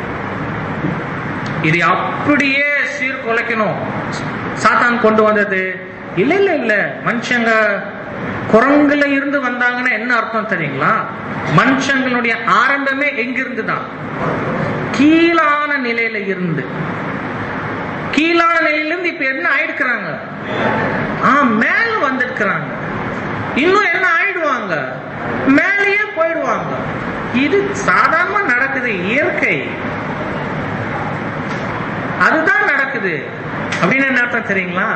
S1: இது அப்படியே சீர்குலைக்கணும் சாத்தான் கொண்டு வந்தது இல்ல இல்ல இல்ல. மனுஷங்க குரங்குல இருந்து வந்தாங்கன்னா என்ன அர்த்தம் தெரியுங்களா? மனுஷங்களுடைய ஆரம்பமே எங்கிருந்து தான்? கீழான நிலையில இருந்து. கீழான நிலையில இருந்து இப்ப என்ன ஆயிடுக்கிறாங்க? மேல வந்திருக்கிறாங்க. இன்னும் என்ன ஆயிடுவாங்க? மேலேயே போயிடுவாங்க. இது சாதாரணமா நடக்குது, இயற்கை. அதுதான் நடக்குது. அப்படின்னு என்ன அர்த்தம் தெரியுங்களா?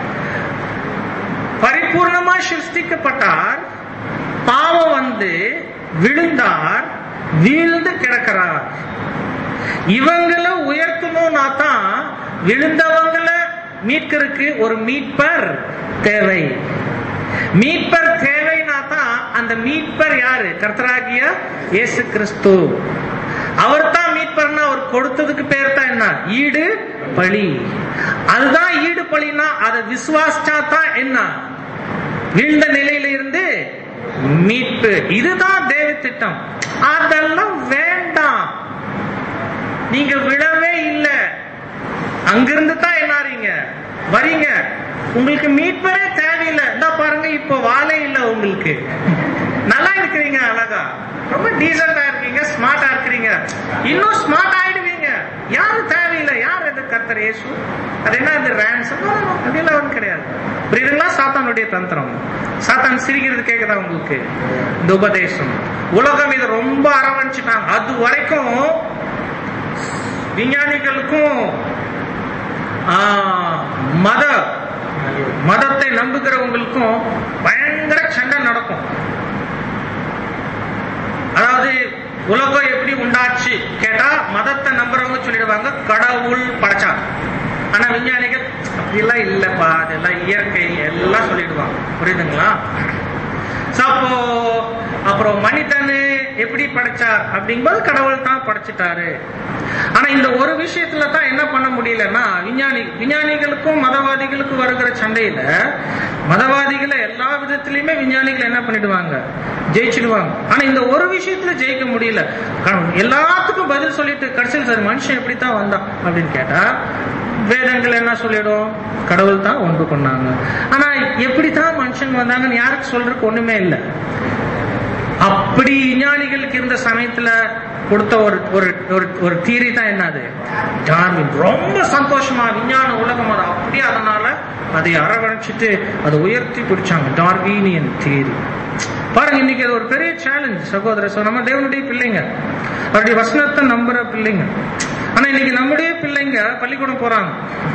S1: பரிபூர்ணமா சிருஷ்டிக்கப்பட்டார், பாவம் வந்து விழுந்தார், வீழ்ந்து கிடக்கிறார். இவங்களை உயர்த்தணும்னா தான் விழுந்தவங்களை மீட்கிறதுக்கு ஒரு மீட்பர் தேவை. மீட்பர் தேவைனா தான் அந்த மீட்பர் யாரு? கர்த்தராகிய இயேசு கிறிஸ்து. அவர் தான் மீட்பர்னா அவர் கொடுத்ததுக்கு பேர் தான் என்ன? ஈடு பலி. அதுதான் ஈடு பலினா அதை விசுவாசிச்சா தான் என்ன? வீழ்ந்த நிலையில இருந்து மீட்பு. இதுதான் தேவ திட்டம். அதெல்லாம் வேண்டாம். நீங்க விழவே இல்லை, அங்கிருந்து தான் என்ன வரீங்க. உங்களுக்கு மீட்பரே தேவையில்லை. இந்த பாருங்க, இப்போ வாழை இல்லை உங்களுக்கு. நல்லா இருக்கிறீங்க, அழகா ரொம்ப டீசென்டா இருக்கீங்க, ஸ்மார்ட்டா இருக்கிறீங்க. இன்னும் ஸ்மார்ட் ஆயிடுவீங்க. யாரும் தேவையில்லை. யார் அது? கர்த்தர் இயேசு. அது என்ன? அது ரேன்சம் அப்படிலாம் ஒன்றும் கிடையாது. இதெல்லாம் சாத்தானுடைய தந்திரம். சாத்தான் சிரிக்கிறது கேக்குதா உங்களுக்கு? இந்த உபதேசம் உலகம் இதை ரொம்ப அரவணைச்சுட்டாங்க. அது வரைக்கும் விஞ்ஞானிகளுக்கும் மத மதத்தை நம்புகிறவங்களுக்கும் பயங்கர சண்டை நடக்கும். அதாவது உலகம் எப்படி உண்டாச்சு கேட்டா மதத்தை நம்புறவங்க சொல்லிடுவாங்க கடவுள் படைச்சா. ஆனா விஞ்ஞானிகள் அப்படிலாம் இல்லப்பா, அதெல்லாம் இயற்கை எல்லாம் சொல்லிடுவாங்க. புரியுதுங்களா? அப்போ அப்புறம் மனிதனு எப்படி படைச்சார் அப்படிங்கும்போது கடவுள் தான் படைச்சிட்டாரு. ஆனா இந்த ஒரு விஷயத்துல தான் என்ன பண்ண முடியலன்னா, விஞ்ஞானி விஞ்ஞானிகளுக்கும் மதவாதிகளுக்கும் வருகிற சண்டையில மதவாதிகளை எல்லா விதத்திலயுமே விஞ்ஞானிகள் என்ன பண்ணிடுவாங்க? ஜெயிச்சிடுவாங்க. ஆனா இந்த ஒரு விஷயத்துல ஜெயிக்க முடியல. எல்லாத்துக்கும் பதில் சொல்லிட்டு கடைசியில் சார் மனுஷன் எப்படித்தான் வந்தான் அப்படின்னு கேட்டா வேதங்கள் என்ன சொல்லிடும்? கடவுள் தான் ஒன்று கொண்டாங்க. ஆனா எப்படித்தான் மனுஷன் வந்தாங்கன்னு யாருக்கு சொல்றதுக்கு ஒண்ணுமே இல்லை. அப்படி விஞ்ஞானிகளுக்கு இருந்த சமயத்துல கொடுத்த ஒரு ஒரு தியரி தான் என்னது? டார்வின். ரொம்ப சந்தோஷமா விஞ்ஞான உலகம் அதை அப்படியே அதனால அதை அரவணைச்சிட்டு அதை உயர்த்தி பிடிச்சாங்க, டார்வீனியன் தியரி. பாருங்க, இன்னைக்கு அது ஒரு பெரிய சேலஞ்ச் சகோதர. நம்ம தேவனுடைய பிள்ளைங்க, அவருடைய வசனத்தை நம்புற பிள்ளைங்க. ஆனா இன்னைக்கு நம்முடைய பிள்ளைங்க பள்ளிக்கூடம் போறாங்க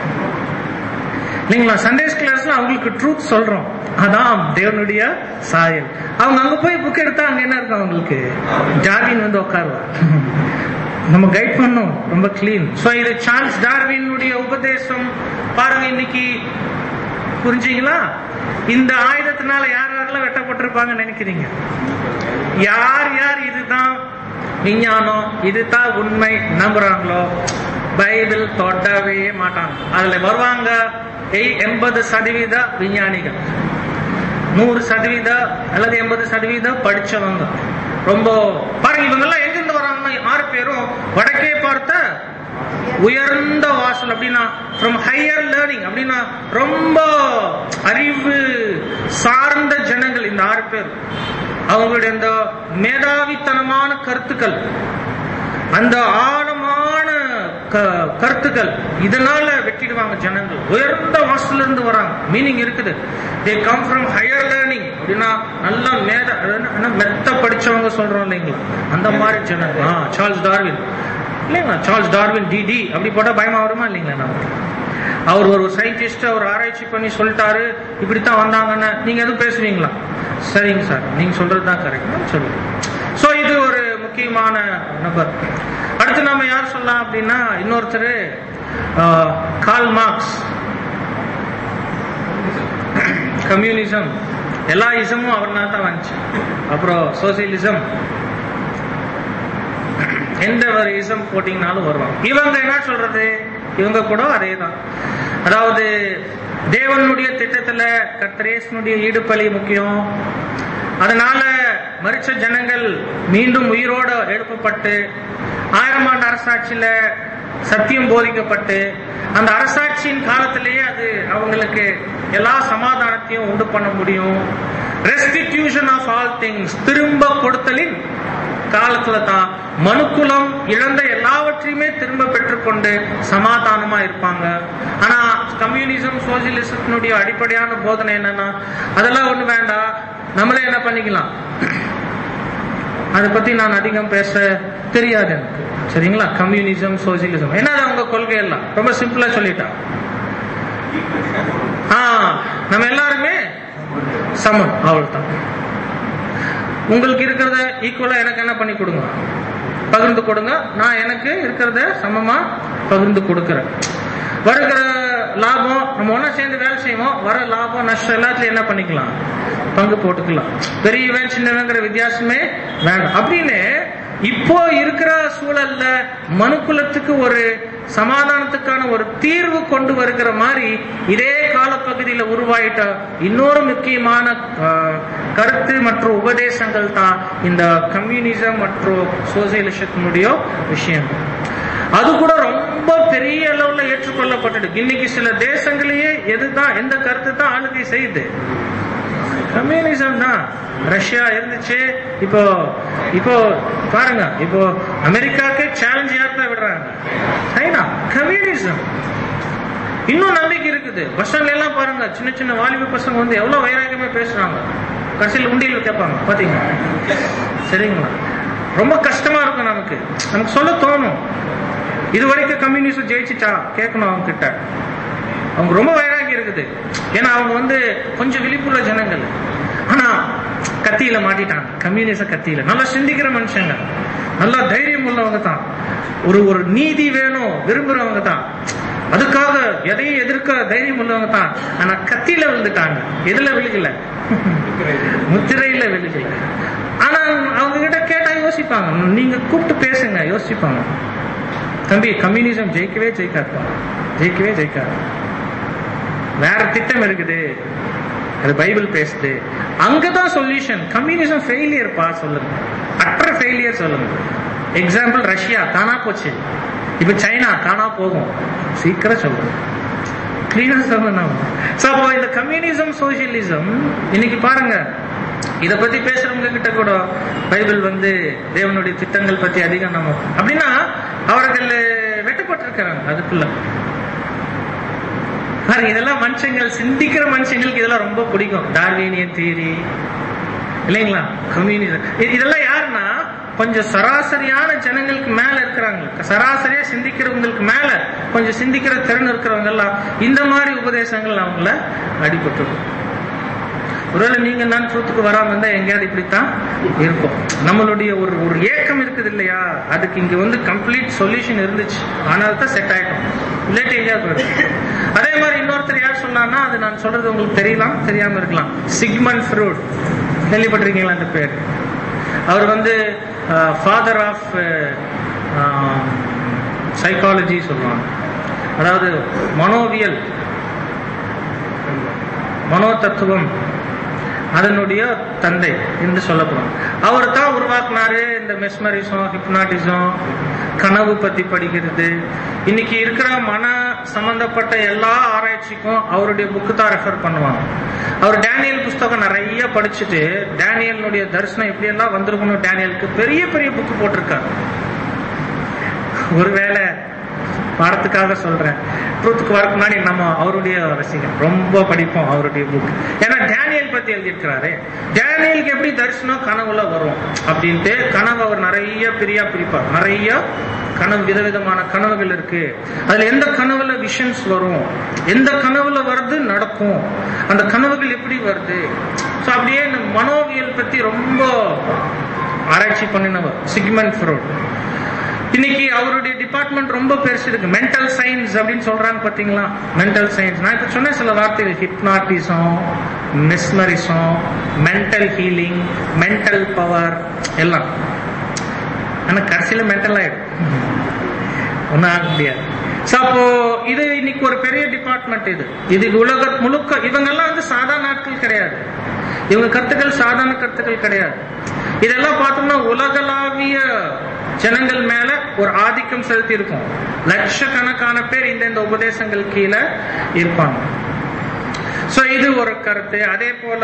S1: இல்லைங்களா? சண்டேஸ் கிளாஸ்ல அவங்களுக்கு ட்ரூத் சொல்றோம், அதான் தேவனுடைய சாயல். அவங்க அங்க போய் புக் எடுத்தா அங்க என்ன இருக்கும்? அவங்களுக்கு டார்வின் வந்து உட்காருவார். நம்ம கைட் பண்ணோம், ரொம்ப கிளீன். சோ இது சார்ல்ஸ் டார்வினுடைய உபதேசம். பாருங்க, இன்னைக்கு புரிஞ்சீங்களா? இந்த ஆயுதத்தினால யார் யாரெல்லாம் வெட்டப்பட்டிருப்பாங்கன்னு நினைக்கிறீங்க? யார் யார் இதுதான் விஞ்ஞானம், இதுதான் உண்மை நம்புறாங்களோ பைபிள் தொடவே மாட்டாங்க. அதுல வருவாங்க எண்பது சதவீத விஞ்ஞானிகள், நூறு சதவீத அல்லது எண்பது சதவீதம் படிச்சவங்க. ரொம்ப பாருங்க, இவங்க எல்லாம் எங்கிருந்து வராங்கன்னா ஆறு பேரும் வடக்கே பார்த்த உயர்ந்த வாசல். அப்படின்னா ஃப்ரம் ஹையர் லேர்னிங், அப்படின்னா ரொம்ப அறிவு சார்ந்த ஜனங்கள் இந்த ஆறு பேர். அவங்களுடைய அந்த மேதாவித்தனமான கருத்துக்கள், அந்த ஆழமான கருத்துக்கள், இதனால வெட்டிடுவாங்க ஜனங்கள். உயர்ந்த வாசல் மார்ஸ்ல இருந்து வராங்க, மீனிங் இருக்குது. They come from higher learning அப்படின்னா நல்லா மேத மெத்த படிச்சவங்க சொல்றோம் இல்லைங்களா, அந்த மாதிரி ஜனம். சார்ல்ஸ் டார்வின் இல்லைங்களா, சார்ல்ஸ் டார்வின் டிடி அப்படி போட்டா பயமா வருமா இல்லைங்களா நமக்கு? அவர் ஒரு சயின்டிஸ்ட், அவர் ஆராய்ச்சி பண்ணி சொல்லிட்டாரு இப்படித்தான் வந்தாங்கன்னு நீங்க எதுவும் பேசுவீங்களா? சரிங்க சார், நீங்க சொல்றதுதான் கரெக்ட் சொல்லுங்க. சோ இது ஒரு முக்கியமான நபர். அடுத்து நம்ம யார் சொல்லலாம் அப்படின்னா, இன்னொருத்தர் கார்ல் மார்க்ஸ். கம்யூனிசம் எல்லா இசமும் அவர்னா தான் வந்துச்சு. அப்புறம் சோசியலிசம், எந்த ஒரு இசம் போட்டீங்கனாலும் வருவாங்க. இவங்க என்ன சொல்றது, இவங்க கூட அதே தான். அதாவது தேவனுடைய திட்டத்துல கர்த்தரேசனுடைய ஈடுபலி முக்கியம், அதனால மரிச்ச ஜனங்கள் மீண்டும் உயிரோட எழுப்பப்பட்டு ஆயிரம் ஆண்டு அரசாட்சியில சத்தியம் போதிக்கப்பட்டு அந்த அரசாட்சியின் காலத்திலேயே அது அவங்களுக்கு எல்லா சமாதானத்தையும் உண்டு பண்ண முடியும். ரெஸ்டிடியூஷன் ஆஃப் ஆல் திங்ஸ், திரும்ப கொடுத்தலின் காலத்துல தான் மனுக்குலம் இழந்த எல்லாவற்றையுமே திரும்ப பெற்றுக்கொண்டு சமாதானமா இருப்பாங்க. ஆனா கம்யூனிசம் சோசியலிசத்தினுடைய அடிப்படையான போதனை என்னன்னா, அதெல்லாம் ஒண்ணு வேண்டாம், நம்மளே என்ன பண்ணிக்கலாம். அதை பத்தி நான் அதிகம் பேச தெரியாது எனக்கு, சரிங்களா. கம்யூனிசம் சோசியலிசம் என்ன அவங்க கொள்கை எல்லாம் ரொம்ப சிம்பிளா சொல்லிட்டா, நம்ம எல்லாருமே சமம், அவ்வளவுதான். உங்களுக்கு இருக்கிறத ஈக்குவலா எனக்கு என்ன பண்ணி கொடுங்க, பகிர்ந்து கொடுங்க. நான் எனக்கு இருக்கிறத சமமா பகிர்ந்து கொடுக்கிறேன். வருகிற லாபம் நம்ம ஒன்னா சேர்ந்து வேலை செய்வோம், வர லாபம் நஷ்டம் எல்லாத்துலயும் என்ன பண்ணிக்கலாம், பங்கு போட்டுக்கலாம். பெரியவன் சின்னவங்கிற வித்தியாசமே வேண்டாம் அப்படின்னு இப்போ இருக்கிற சூழல்ல மனுக்குலத்துக்கு ஒரு சமாதானத்துக்கான ஒரு தீர்வு கொண்டு வருகிற மாதிரி இதே காலப்பகுதியில் உருவாயிட்ட இன்னொரு முக்கியமான கருத்து மற்றும் உபதேசங்கள் தான் இந்த கம்யூனிசம் மற்றும் சோசியலிசத்தினுடைய விஷயம். அது கூட ரொம்ப பெரிய அளவுல ஏற்றுக்கொள்ளப்பட்டது. இன்னைக்கு சில தேசங்களையே எதுதான் எந்த கருத்து தான் ஆளுகை செய்யுது, கம்யூனிசம் தான். ரஷ்யா இருந்துச்சு, இப்போ இப்போ பாருங்க, இப்போ அமெரிக்காவுக்கு சேலஞ்ச் யார்தான் விடுறாங்க, சைனா. கம்யூனிசம் இன்னும் நம்பிக்கை இருக்குது. பஸ் ஸ்டாண்ட்ல எல்லாம் பாருங்க, சின்ன சின்ன வாலிப பசங்க வந்து எவ்வளவு வைராக்கியமா பேசுறாங்க, கடைசியில் உண்டியில் கேட்பாங்க பாத்தீங்களா, சரிங்களா. ரொம்ப கஷ்டமா இருக்கும் நமக்கு, நமக்கு சொல்ல தோணும், இது வரைக்கும் கம்யூனிஸ்ட் ஜெயிச்சுட்டா கேட்கணும் அவங்க கிட்ட. அவங்க ரொம்ப வைராகி இருக்குது, ஏன்னா அவங்க வந்து கொஞ்சம் விழிப்புள்ள ஜனங்கள். ஆனா கத்தியில மாட்டிட்டாங்க, கம்யூனிச கத்தியில. நல்லா சிந்திக்கிற மனுஷங்க, நல்லா தைரியம் உள்ளவங்க தான், ஒரு ஒரு நீதி வேணும் விரும்புறவங்க தான், அதுக்காக எதையும் எதிர்க்க தைரியம் உள்ளவங்க தான். ஆனா கத்தியில விழுந்துட்டாங்க. எதுல விழுகல, முத்திரையில விழுகல. ஆனா அவங்க கிட்ட கேட்டா யோசிப்பாங்க, நீங்க கூப்பிட்டு பேசுங்க, யோசிப்பாங்க. தம்பி, கம்யூனிசம் ஜெயிக்கவே ஜெயிக்காது, ஜெயிக்கவே ஜெயிக்காது. வேற திட்டம் இருக்குது, அது பைபிள் பேசுது, அங்கதான் சொல்யூஷன். கம்யூனிசம் ஃபெயிலியர் பா சொல்லுங்க, அற்ற ஃபெயிலியர் சொல்லுங்க. எக்ஸாம்பிள் ரஷ்யா காணா போச்சு, இப்ப சைனா காணா போகும், சீக்கிரம் சொல்லுங்க, கிளியரா சொல்லணும். இந்த கம்யூனிசம் சோசியலிசம் இன்னைக்கு பாருங்க, இத பத்தி பேசுறவங்க கிட்ட கூட பைபிள் வந்து தேவனுடைய திட்டங்கள் பத்தி அதிகம் நம்ம அப்படின்னா அவர்கள் வெட்டப்பட்டிருக்கிறாங்க அதுக்குள்ள. இதெல்லாம் மனுஷங்கள் சிந்திக்கிற மனுஷங்களுக்கு இதெல்லாம் ரொம்ப பிடிக்கும். டார்வினியன் தியரி இல்லைங்களா, கம்யூனிசம், இதெல்லாம் யாருன்னா கொஞ்சம் சராசரியான ஜனங்களுக்கு மேல இருக்கிறாங்க, சராசரியா சிந்திக்கிறவங்களுக்கு மேல கொஞ்சம் சிந்திக்கிற திறன் இருக்கிறவங்க எல்லாம் இந்த மாதிரி உபதேசங்கள் அவங்கள அடிபட்டு. ஒருவேளை நீங்க நான் ட்ரூத்துக்கு வராம இருந்தா எங்கேயாவது இப்படித்தான் இருக்கும். நம்மளுடைய ஒரு ஒரு ஏக்கம் இருக்குது இல்லையா, அதுக்கு இங்க வந்து கம்ப்ளீட் சொல்யூஷன் இருந்துச்சு, ஆனால் தான் செட் ஆயிட்டோம், இல்லாட்டி எங்கேயாவது. அதே மாதிரி இன்னொருத்தர் யார் சொன்னார்னா, அது நான் சொல்றது உங்களுக்கு தெரியலாம் தெரியாம இருக்கலாம், சிக்மண்ட் ஃப்ரூட். கேள்விப்பட்டிருக்கீங்களா அந்த பேர்? அவர் வந்து ஃபாதர் ஆஃப் சைக்காலஜி சொல்லுவாங்க, அதாவது மனோவியல், மனோ தத்துவம் அதனுடைய தந்தை என்று சொல்லப்படும். அவர் தான் உருவாக்குனாரு இந்த மெஸ்மரிசம், ஹிப்னாட்டிசம், கனவு பத்தி படிக்கிறது. இன்னைக்கு இருக்கிற மன சம்பந்தப்பட்ட எல்லா ஆராய்ச்சிக்கும் அவருடைய புக்கு தான் ரெஃபர் பண்ணுவாங்க. அவர் டேனியல் புஸ்தகம் நிறைய படிச்சுட்டு டேனியலுடைய தரிசனம் எப்படி எல்லாம் வந்திருக்கணும், டேனியலுக்கு பெரிய பெரிய புக்கு போட்டிருக்காரு. ஒருவேளை பாடத்துக்காக சொல்றேன். ட்ரூத்துக்கு வரக்கு முன்னாடி நம்ம அவருடைய ரசிகர், ரொம்ப படிப்போம் அவருடைய புக். ஏன்னா டேனியல் பத்தி எழுதியிருக்கிறாரு. டேனியலுக்கு எப்படி தரிசனம் கனவுல வரும் அப்படின்ட்டு கனவு அவர் நிறைய பிரியா பிரிப்பார். நிறைய கனவு, விதவிதமான கனவுகள் இருக்கு. அதுல எந்த கனவுல விஷன்ஸ் வரும், எந்த கனவுல வருது நடக்கும், அந்த கனவுகள் எப்படி வருது. சோ அப்படியே இந்த மனோவியல் பத்தி ரொம்ப ஆராய்ச்சி பண்ணினவர் சிக்மண்ட் ஃப்ராய்ட். இன்னைக்கு அவருடைய டிபார்ட்மெண்ட் ரொம்ப பெருசு இருக்கு. மென்டல் சயின்ஸ் அப்படின்னு சொல்றாங்க பாத்தீங்களா. மென்டல் சயின்ஸ் நான் இப்ப சொன்ன சில வார்த்தைகள், hypnotism, mesmerism, mental healing, mental power எல்லாம். ஆனா கடைசியில மென்டல் ஆயிடும், ஒன்னும் ஆக முடியாது. அப்போ இது இன்னைக்கு ஒரு பெரிய டிபார்ட்மெண்ட். இது இது உலக முழுக்க இவங்க எல்லாம் வந்து சாதாரண நாட்கள் கிடையாது. இவங்க கருத்துக்கள் சாதாரண கருத்துக்கள் கிடையாது. இதெல்லாம் பார்த்தோம்னா உலகளாவிய ஜனங்கள் மேல ஒரு ஆதிக்கம் செலுத்தி இருக்கும். லட்சக்கணக்கான பேர் இந்த இந்த உபதேசங்கள் கீழே இருப்பாங்க. சோ இது ஒரு கருத்து. அதே போல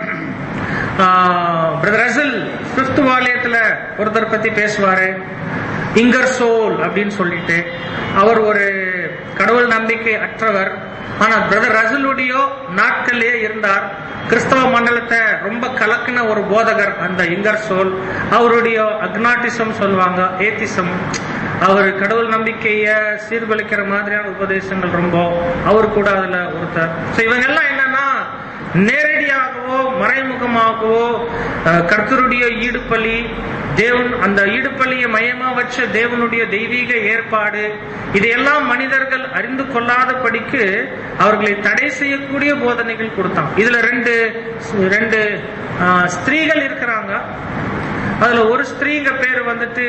S1: பிரதர் ரசல் பிப்த் வால்யத்துல ஒருத்தர் பத்தி பேசுவாரு, இங்கர் சோல் அப்படின்னு சொல்லிட்டு. அவர் ஒரு கடவுள் நம்பிக்கை அற்றவர். ஆனா பிரதர் ரசலுடைய நாட்களிலே இருந்தார். கிறிஸ்தவ மண்டலத்தை ரொம்ப கலக்கின ஒரு போதகர் அந்த இங்கர் சோல். அவருடைய அக்னாட்டிசம் சொல்லுவாங்க, ஏத்திசம். அவர் கடவுள் நம்பிக்கைய சீர்குலைக்கிற மாதிரியான உபதேசங்கள் ரொம்ப, அவர் கூட அதுல ஒருத்தர். இவங்க எல்லாம் என்னன்னா நேரடியாகவோ மறைமுகமாகவோ கர்த்தருடைய ஈடுபலி, தேவன் அந்த ஈடுபலியை மையமா வச்ச தேவனுடைய தெய்வீக ஏற்பாடு, இதையெல்லாம் மனிதர்கள் அறிந்து கொள்ளாதபடிக்கு அவர்களை தடை செய்யக்கூடிய போதனைகள் கொடுத்தாங்க. இதுல ரெண்டு ரெண்டு ஸ்திரீகள் இருக்கிறாங்க. அதுல ஒரு ஸ்திரீங்க பேர் வந்துட்டு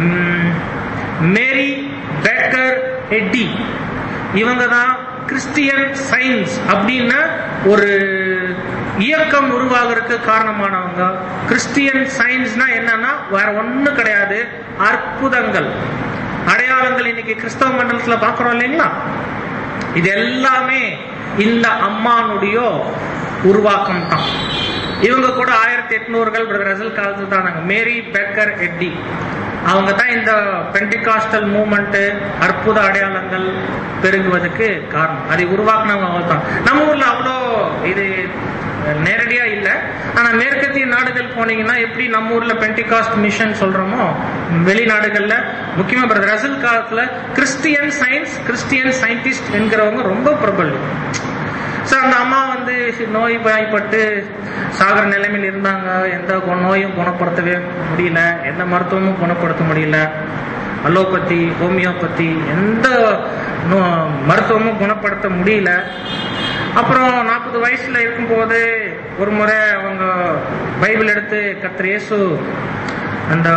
S1: மேரி பேக்கர் எட்டி. இவங்க தான் கிறிஸ்டியன் சயின்ஸ் அப்படின்னு ஒரு இயக்கம் உருவாகிறதுக்கு காரணமானவங்க. கிறிஸ்டியன் சயின்ஸ்னா என்னன்னா வேற ஒண்ணு கிடையாது, அற்புதங்கள், அடையாளங்கள். இன்னைக்கு கிறிஸ்தவ மண்டலத்துல பாக்குறோம் இல்லைங்களா, இது எல்லாமே இந்த அம்மானுடைய உருவாக்கம் தான். இவங்க கூட ஆயிரத்தி எட்நூறுகள் பிரதர் ரசல் காலத்துல தான். மேரி பேக்கர் எட்டி அவங்க தான் இந்த பெண்டிகாஸ்டல் மூவ்மெண்ட், அற்புத அடையாளங்கள் பெருகுவதற்கு காரணம். அதை உருவாக்குனவங்க அவங்க தான். நம்ம ஊர்ல அவ்வளோ இது நேரடியா இல்ல. ஆனா மேற்கத்திய நாடுகள் போனீங்கன்னா எப்படி நம்ம ஊர்ல பெண்டிகாஸ்ட் மிஷன் சொல்றோமோ, வெளிநாடுகள்ல முக்கியமா பிரதர் ரசல் காலத்துல கிறிஸ்டியன் சயின்ஸ், கிறிஸ்டியன் சயின்டிஸ்ட் என்கிறவங்க ரொம்ப பிரபலம். அந்த அம்மா வந்து நோய் பாய்பட்டு சாகர நிலைமையில் இருந்தாங்க. எந்த நோயும் குணப்படுத்தவே முடியல, எந்த மருத்துவமும் குணப்படுத்த முடியல. அலோபதி, ஹோமியோபதி, எந்த மருத்துவமும் குணப்படுத்த முடியல. அப்புறம் நாற்பது வயசுல இருக்கும் போது ஒரு முறை அவங்க பைபிள் எடுத்து கர்த்தர் இயேசு அந்த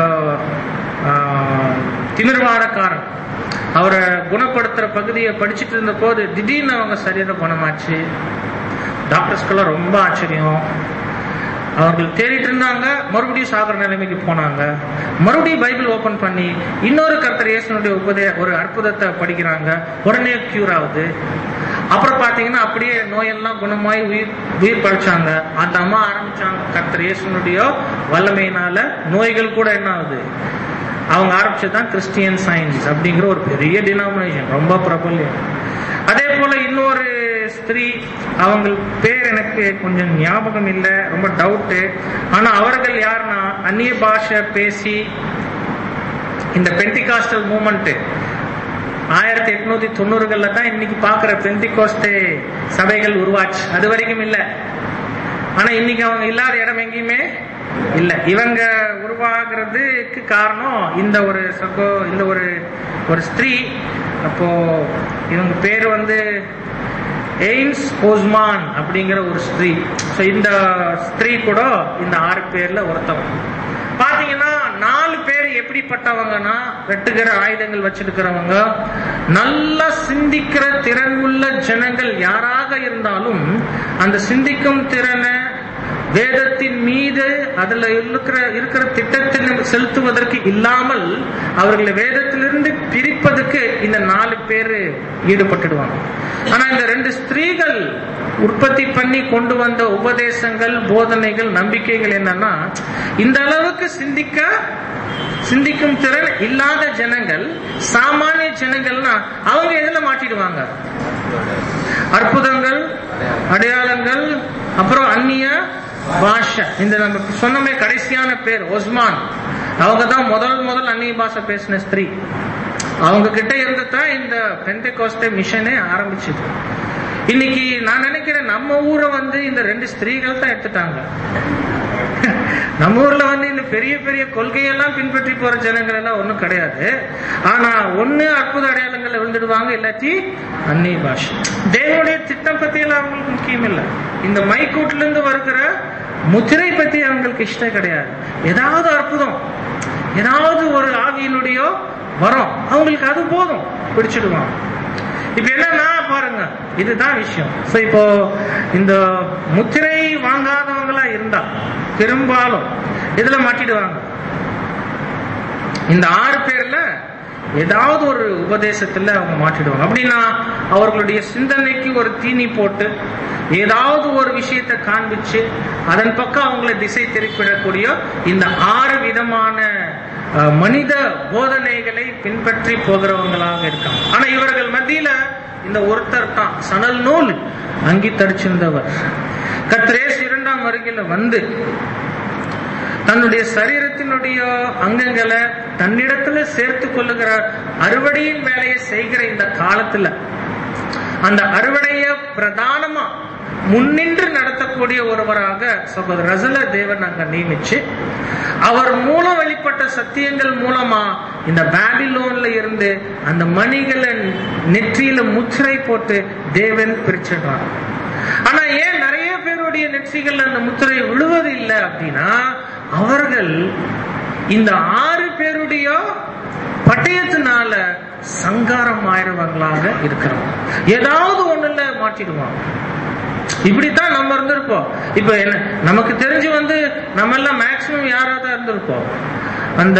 S1: திமிர்வாதக்காரன் அவரை குணப்படுத்துற பகுதியை படிச்சுட்டு இருந்த போது திடீர்னு அவங்க சரீர குணமாச்சு. டாக்டர்ஸ்க்கெல்லாம் ரொம்ப ஆச்சரியம். அவர்கள் தேடிட்டு இருந்தாங்க, மறுபடியும் சாகர நிலைமைக்கு போனாங்க. மறுபடியும் பைபிள் ஓபன் பண்ணி இன்னொரு கர்த்தர் இயேசுனுடைய உபதே ஒரு அற்புதத்தை படிக்கிறாங்க, உடனே கியூர் ஆகுது. அப்புறம் பாத்தீங்கன்னா அப்படியே நோயெல்லாம் குணமாய் உயிர் உயிர் பழிச்சாங்க. அந்த அம்மா ஆரம்பிச்சாங்க கர்த்தர் இயேசுனுடைய வல்லமையினால நோய்கள் கூட என்ன ஆகுது. அவங்க ஆரம்பிச்சதுதான் கிறிஸ்டியன் சயின்ஸ் அப்படிங்கிற ஒரு பெரிய டினாமினேஷன், ரொம்ப பிரபல்யம். அதே போல இன்னொரு ஸ்திரீ, அவங்க பேர் எனக்கு கொஞ்சம் ஞாபகம் இல்லை, ரொம்ப டவுட்டு. ஆனா அவர்கள் யாருன்னா அந்நிய பாஷை பேசி இந்த பெண்டிகாஸ்டல் மூவ்மெண்ட் ஆயிரத்தி எட்நூத்தி தொண்ணூறுகள்ல தான் இன்னைக்கு பாக்குற பெண்டிகாஸ்டே சபைகள் உருவாச்சு. அது வரைக்கும் இல்ல. ஆனா இன்னைக்கு அவங்க இல்லாத இடம் எங்கேயுமே இல்ல. இவங்க உருவாகிறதுக்கு காரணம் இந்த ஒரு சகோ இந்த ஒரு ஒரு ஸ்திரீ. அப்போ இவங்க பேர் வந்து எய்ம்ஸ் போஸ்மான் அப்படிங்கிற ஒரு ஸ்திரீ. இந்த ஸ்திரீ கூட இந்த ஆறு பேர்ல ஒருத்தவங்க. பாத்தீங்கன்னா நாலு பேர் எப்படிப்பட்டவங்கன்னா, வெட்டுகிற ஆயுதங்கள் வச்சிருக்கிறவங்க, நல்லா சிந்திக்கிற திறன் உள்ள ஜனங்கள் யாராக இருந்தாலும் அந்த சிந்திக்கும் திறனை வேதத்தின் மீது அதுல இருக்கிற இருக்கிற திட்டத்தில் செலுத்துவதற்கு இல்லாமல் அவர்களை வேதத்திலிருந்து பிரிப்பதற்கு இந்த நாலு பேர் ஈடுபட்டுடுவாங்க. ஆனா இந்த ரெண்டு ஸ்திரீகள் உற்பத்தி பண்ணி கொண்டு வந்த உபதேசங்கள், போதனைகள், நம்பிக்கைகள் என்னன்னா, இந்த அளவுக்கு சிந்திக்க சிந்திக்கும் திறன் இல்லாத ஜனங்கள், சாமானிய ஜனங்கள்னா அவங்க எதுல மாட்டிடுவாங்க? அற்புதங்கள், அடையாளங்கள், அப்புறம் அந்நிய பாஷை. இந்த நம்ம சொன்னமே கடைசியான பேர் ஒஸ்மான், அவங்க தான் முதல் முதல் அந்நிய பாஷை பேசின ஸ்திரீ. அவங்க கிட்ட இருந்து தான் இந்த பெந்தெகோஸ்தே மிஷனே ஆரம்பிச்சது. இன்னைக்கு நான் நினைக்கிறேன் நம்ம ஊரை வந்து இந்த ரெண்டு ஸ்திரீகள் தான் எடுத்துட்டாங்க. நம்ம ஊர்ல வந்து இந்த பெரிய பெரிய கொள்கையெல்லாம் பின்பற்றி போற ஜனங்கள் எல்லாம் ஒண்ணும் கிடையாது. ஆனா ஒண்ணு அற்புத அடையாளங்கள் விழுந்துடுவாங்க, இல்லாட்டி அந்நிய பாஷை. தேவனுடைய திட்டம் பத்தி எல்லாம் அவங்களுக்கு முக்கியம் இல்லை. இந்த மைக்கூட்ல இருந்து வருகிற முத்திரை பத்தி அவங்களுக்கு இஷ்டம் கிடையாது. ஏதாவது அற்புதம், ஏதாவது ஒரு ஆவியினுடைய வரும், அவங்களுக்கு அது போதும், பிடிச்சிடுவாங்க. இப்ப என்னன்னா பாருங்க, இதுதான் விஷயம். இப்போ இந்த முத்திரை வாங்காதவங்களா இருந்தா பெரும்பாலும் இதுல மாட்டிடுவாங்க. இந்த ஆறு பேர்ல ஏதாவது ஒரு உபதேசத்துல அவங்க மாட்டிடுவாங்க. அப்படின்னா அவர்களுடைய சிந்தனைக்கு ஒரு தீனி போட்டு ஏதாவது ஒரு விஷயத்தை காண்பிச்சு அதன் பக்கம் அவங்களை திசை திருப்பிடக்கூடிய இந்த ஆறு விதமான மனித போதனைகளை பின்பற்றி போகிறவங்களாக இருக்காங்க. ஆனா இவர்கள் மத்தியில இந்த ஒருத்தர் தான் சணல் நூல் அங்கி தரிச்சிருந்தவர். கர்த்தரேசு இரண்டாம் வருகையில வந்து தன்னுடைய சரீரத்தினுடைய அங்கங்களை தன்னிடத்துல சேர்த்து கொள்ளுகிற அறுவடையின் வேலையை செய்கிற இந்த காலத்துல அந்த அறுவடைய பிரதானமா முன்னின்று நடத்தக்கூடிய ஒருவராக சகோதரர் ரசல தேவன் அங்க நியமிச்சு, அவர் மூலம் வெளிப்பட்ட சத்தியங்கள் மூலமா இந்த பாபிலோன்ல இருந்து அந்த மணிகளை நெற்றியில முத்திரை போட்டு தேவன் பிரிச்சிடுறார். ஆனா ஏன் நிறைய பேருடைய நெற்றிகள் அந்த முத்திரை விழுவது இல்லை அப்படின்னா, அவர்கள் இந்த ஆறு பேருடைய பட்டயத்தினால சங்காரம் ஆயிரவங்களாக இருக்கிறாங்க. ஏதாவது ஒண்ணுல மாட்டிடுவாங்க. இப்படித்தான் நம்ம இருந்திருப்போம். இப்ப என்ன நமக்கு தெரிஞ்சு வந்து நம்ம எல்லாம் மேக்சிமம் யாராவது இருந்திருப்போம். அந்த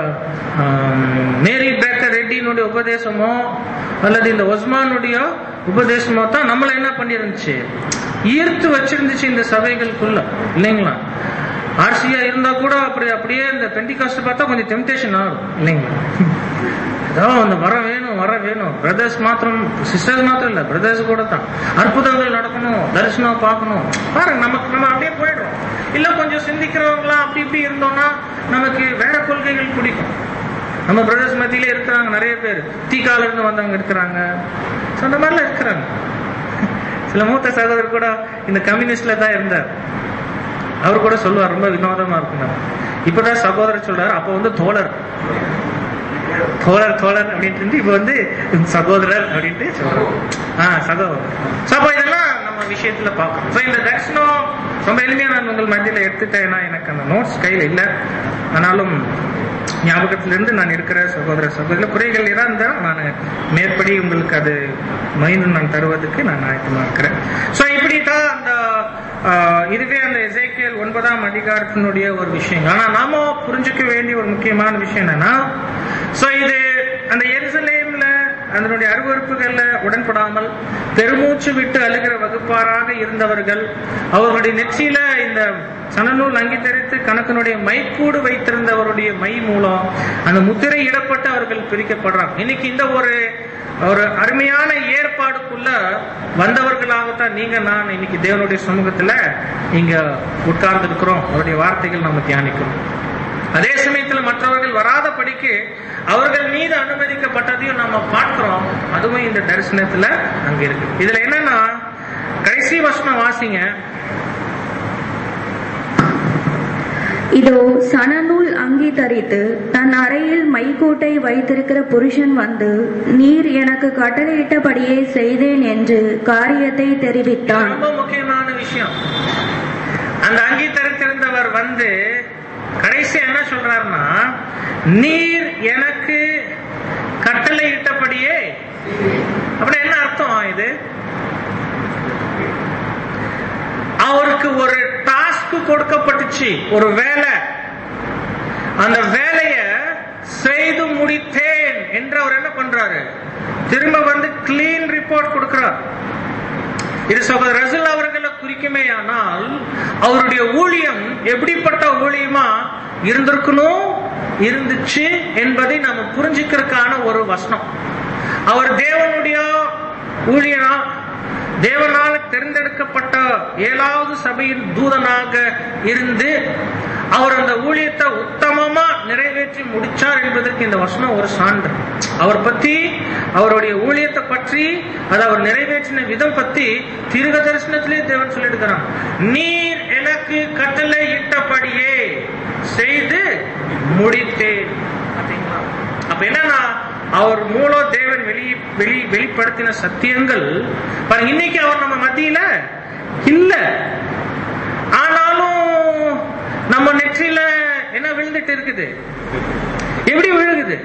S1: மேரி பேக்கர் ரெட்டினுடைய உபதேசமோ அல்லது இந்த ஒஸ்மானுடைய உபதேசமோ தான் நம்மள என்ன பண்ணிருந்துச்சு, ஈர்த்து வச்சிருந்துச்சு இந்த சபைகளுக்குள்ள, இல்லைங்களா? ஆர்சியா இருந்தா கூட அப்படி அப்படியே இந்த பெண்டிகாஸ்ட் பார்த்தா கொஞ்சம் டெம்டேஷன் ஆகும், இல்லைங்களா? அந்த வர வேணும் வர வேணும் பிரதர்ஸ் மாத்திரம், சிஸ்டர்ஸ் மாத்திரம் இல்ல, பிரதர்ஸ் கூட தான் அற்புதங்கள் நடக்கணும், தரிசனம் பார்க்கணும். பாருங்க, நமக்கு நம்ம அப்படியே போயிடும். இல்ல கொஞ்சம் சிந்திக்கிறவங்களா அப்படி இப்படி இருந்தோம்னா நமக்கு வேற கொள்கைகள் பிடிக்கும். நம்ம பிரதர்ஸ் மத்தியிலே இருக்கிறாங்க நிறைய பேர், தீக்கால இருந்து வந்தவங்க இருக்கிறாங்க, அந்த மாதிரிலாம் இருக்கிறாங்க. சில மூத்த சகோதரர் கூட இந்த கம்யூனிஸ்ட்ல தான் இருந்தார். அவர் கூட சொல்லுவார், ரொம்ப வினோதமா இருக்கணும். இப்பதான் சகோதரர் சொல்றாரு, அப்ப வந்து தோழர் தோழர் தோழர் அப்படின்ட்டு இப்ப வந்து சகோதரர் அப்படின்ட்டு சொல்றோம். ஆஹ் சகோதரர். அப்ப இதெல்லாம் நம்ம விஷயத்துல பார்க்கணும். இந்த தரிசனம் ரொம்ப எளிமையா நான் உங்கள் மத்தியில எடுத்துட்டேன்னா, எனக்கு அந்த நோட்ஸ் கையில இல்ல, ஆனாலும் ஞாபகத்திலிருந்து நான் இருக்கிற சகோதர சகோதர குறைகள் ஏதாவது இருந்தால் நான் மேற்படி உங்களுக்கு அது மைண்ட் நான் தருவதற்கு நான் ஆயத்தமா இருக்கிறேன். சோ இப்படித்தான் அந்த இதுவே அந்த எசேக்கியேல் ஒன்பதாம் அதிகாரத்தினுடைய ஒரு விஷயம். ஆனா நாம புரிஞ்சுக்க வேண்டிய ஒரு முக்கியமான விஷயம் என்னன்னா, சோ இது அந்த எருசலேம்ல அதனுடைய அருவறுப்புகள்ல உடன்படாமல் பெருமூச்சு விட்டு அழுகிற வகுப்பாராக இருந்தவர்கள், அவர்களுடைய நெற்றியில இந்த சணநூல் அங்கீகரித்து கணக்கனுடைய மைக்கூடு வைத்திருந்தவருடைய மை மூலம் அந்த முத்திரை இடப்பட்டு அவர்கள் பிரிக்கப்படுறாங்க. இன்னைக்கு இந்த ஒரு ஒரு அருமையான ஏற்பாடுக்குள்ள வந்தவர்களாகத்தான் நீங்க நான் இன்னைக்கு தேவனுடைய சமூகத்துல இங்க உட்கார்ந்து இருக்கிறோம். அவருடைய வார்த்தைகள் நம்ம தியானிக்கிறோம். அதே சமயத்துல மற்றவர்கள் வராத படிக்கு அவர்கள் மீது அனுமதிக்கப்பட்டதையும் நம்ம பார்க்கிறோம். அதுவும் இந்த தரிசனத்துல அங்க இருக்கு. இதுல என்னன்னா, கடைசி வசனம் வாசிங்க.
S3: இதோ சணநூல் அங்கி தரித்து தன் அறையில் மைக்கூட்டை வைத்திருக்கிற புருஷன் வந்து, நீர் எனக்கு கட்டளையிட்டபடியே செய்தேன் என்று காரியத்தை தெரிவித்தான்.
S1: ரொம்ப முக்கியமான விஷயம். அந்த அங்கி தரித்திருந்தவர் வந்து கடைசி என்ன சொல்றாருன்னா, நீர் எனக்கு கட்டளையிட்டபடியே. அப்படி என்ன அர்த்தம்? இது அவருக்கு ஒரு டாஸ்க் கொடுக்கப்பட்டுச்சு, ஒரு வேலை. அந்த வேலைய செய்து முடித்தேன் என்று அவர் என்ன பண்றாரு, திரும்ப வந்து கிளீன் ரிப்போர்ட் கொடுக்கிறார். இது சகோதரர் ரசல் அவர்களை குறிக்குமே. ஆனால் அவருடைய ஊழியம் எப்படிப்பட்ட ஊழியமா இருந்திருக்கணும், இருந்துச்சு என்பதை நாம புரிஞ்சுக்கிறதுக்கான ஒரு வசனம். அவர் தேவனுடைய ஊழியனா, தேவனால் தேர்ந்தெடுக்கப்பட்ட ஏழாவது சபையின் தூதனாக இருந்து அவர் அந்த ஊழியத்தை உத்தமமா நிறைவேற்றி முடிச்சார் என்பதற்கு இந்த வசனம் ஒரு சான்று. அவர் பத்தி, அவருடைய ஊழியத்தை பற்றி, அதை அவர் நிறைவேற்றின விதம் பத்தி தீர்க்க தரிசனத்திலே தேவன் சொல்லியிருக்கிறான். நீர் எனக்கு கட்டளை இட்டபடியே செய்து முடித்தேன். அப்ப என்னன்னா, அவர் மூலம் தேவன் வெளி வெளி வெளிப்படுத்தின சத்தியங்கள் பாருங்க, இன்னைக்கு அவர் நம்ம மத்தியில இல்ல. ஆனாலும் நம்ம நெற்றியில என்ன விழுந்துட்டு இருக்குது? எப்படி விழுகுது?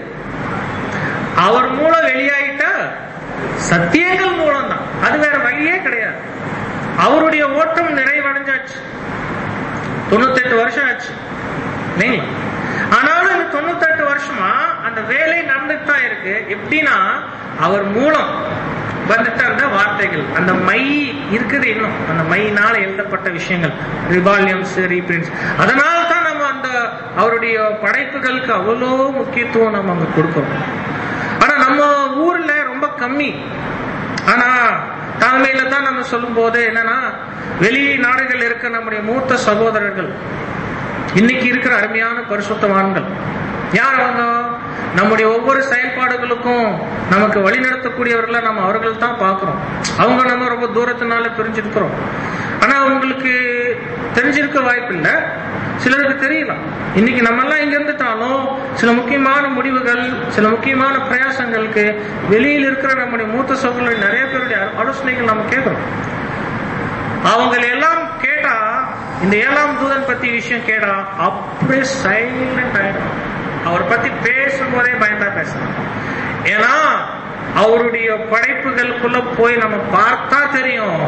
S1: அவர் மூலம் வெளியாயிட்ட சத்தியங்கள் மூலம் தான். அது வேற வழியே கிடையாது. அவருடைய ஓட்டம் நிறைவடைஞ்சாச்சு. தொண்ணூத்தி எட்டு வருஷம் ஆச்சு இல்லைங்களா? ஆனாலும் இந்த தொண்ணூத்தி எட்டு வருஷமா அந்த வேலை நடந்துட்டு தான் இருக்கு. எப்படின்னா, அவர் மூலம் வந்துட்டு அந்த வார்த்தைகள், அந்த மை இருக்குது, இன்னும் அந்த மையினால எழுதப்பட்ட விஷயங்கள், ரிபாலியம்ஸ், ரீபிரிண்ட்ஸ். அதனால தான் நம்ம அந்த அவருடைய படைப்புகளுக்கு அவ்வளோ முக்கியத்துவம் நம்ம அங்க கொடுக்கிறோம். ஆனா நம்ம ஊர்ல ரொம்ப கம்மி. ஆனா தலைமையில தான் நம்ம சொல்லும் போது என்னன்னா, வெளி நாடுகள் இருக்க நம்முடைய மூத்த சகோதரர்கள், இன்னைக்கு இருக்கிற அருமையான பரிசுத்தவான்கள் யார் அவங்க? நம்முடைய ஒவ்வொரு செயல்பாடுகளுக்கும் நமக்கு வழி நடத்தக்கூடியவர்களை நம்ம அவர்கள் தான் பார்க்கிறோம். அவங்க நம்ம ரொம்ப தூரத்தினால தெரிஞ்சிருக்கிறோம். ஆனா அவங்களுக்கு தெரிஞ்சிருக்க வாய்ப்பு இல்லை, சிலருக்கு தெரியலாம். இன்னைக்கு நம்ம எல்லாம் இங்க இருந்துட்டாலும் சில முக்கியமான முடிவுகள், சில முக்கியமான பிரயாசங்களுக்கு வெளியில் இருக்கிற நம்முடைய மூத்த சகோதரர்கள் நிறைய பேருடைய ஆலோசனைகள் நம்ம கேட்கிறோம். அவங்களை எல்லாம் கேட்டா, இந்த ஏழாம் தூதன் பத்தி விஷயம் கேட்டா அப்படியே சைலண்ட் ஆயிடும். அவர் பத்தி பேசும்போதே பயந்தா பேசலாம். ஏன்னா அவருடைய படைப்புகளுக்குள்ள போய் நம்ம பார்த்தா தெரியும்,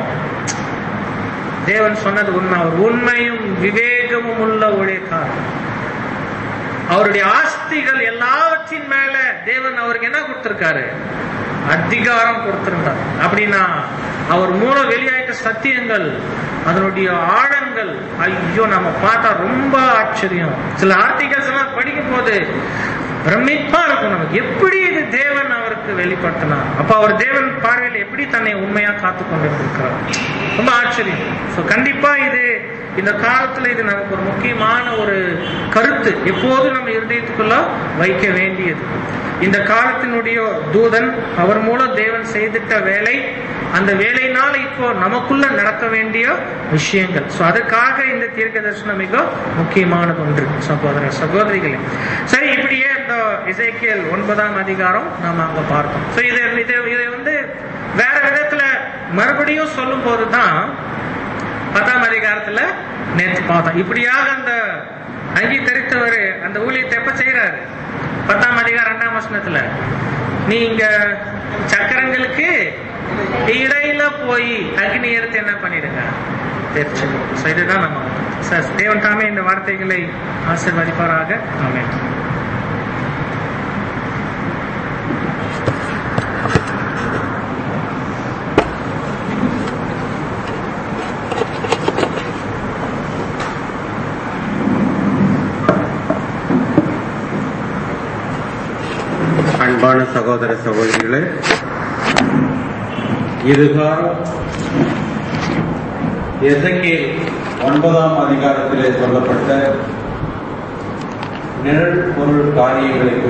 S1: தேவன் சொன்னது உண்மை. அவர் உண்மையும் விவேகமும் உள்ள ஊழியக்காரர். அவருடைய ஆஸ்திகள் எல்லாவற்றின் மேல தேவன் அவருக்கு என்ன கொடுத்திருக்காரு? அதிகாரம் கொடுத்திருந்தார். அப்படின்னா அவர் மூலம் வெளியாயிட்ட சத்தியங்கள், அதனுடைய ஆழங்கள், ஐயோ நம்ம பார்த்தா ரொம்ப ஆச்சரியம். சில ஆர்டிகல்ஸ் எல்லாம் படிக்கும் போது பிரமிப்பா இருக்கும் நமக்கு. எப்படி இது தேவன் அவருக்கு வெளிப்படுத்தினார்? அப்ப அவர் தேவன் பார்வையில் எப்படி தன்னை உண்மையா காத்து கொண்டிருக்கிறார்? ரொம்ப ஆச்சரியம். சோ கண்டிப்பா இது இந்த காலத்துல இது நமக்கு ஒரு முக்கியமான ஒரு கருத்து, எப்போது நம்ம இருதயத்துக்குள்ள வைக்க வேண்டியது. இந்த காலத்தினுடைய தூதன், அவர் மூலம் தேவன் செய்திட்ட வேலை, அந்த வேலையினால இப்போ நமக்குள்ள நடக்க வேண்டிய விஷயங்கள். சோ அதுக்காக இந்த தீர்க்க தரிசனம் மிக முக்கியமானது ஒன்று சகோதர சகோதரிகளே. சரி, இப்படியே இந்த எசேக்கியேல் ஒன்பதாம் அதிகாரம் நாம அங்க பார்த்தோம். சோ இதை இதை வந்து வேற விதத்துல மறுபடியும் சொல்லும் போதுதான் பத்தாம் அதிகாரத்துல நேற்று பார்த்தோம். இப்படியாக அந்த அங்கீகரித்தவர் அந்த ஊழியத்தை எப்ப செய்யறாரு? பத்தாம் அதிகாரம் இரண்டாம் வசனத்துல, நீங்க சக்கரங்களுக்கு இடையில போய் அக்னி எடுத்து என்ன பண்ணிடுங்க, தெரிச்சுக்கணும். இதுதான் நம்ம தேவன் தாமே இந்த வார்த்தைகளை ஆசீர்வதிப்பாராக. ஆமென்.
S4: அன்பான சகோதர சகோதரிகளே, இதுகாலம் எசேக்கியேல் ஒன்பதாம் அதிகாரத்திலே சொல்லப்பட்ட நிழல் பொருள் காரியங்களை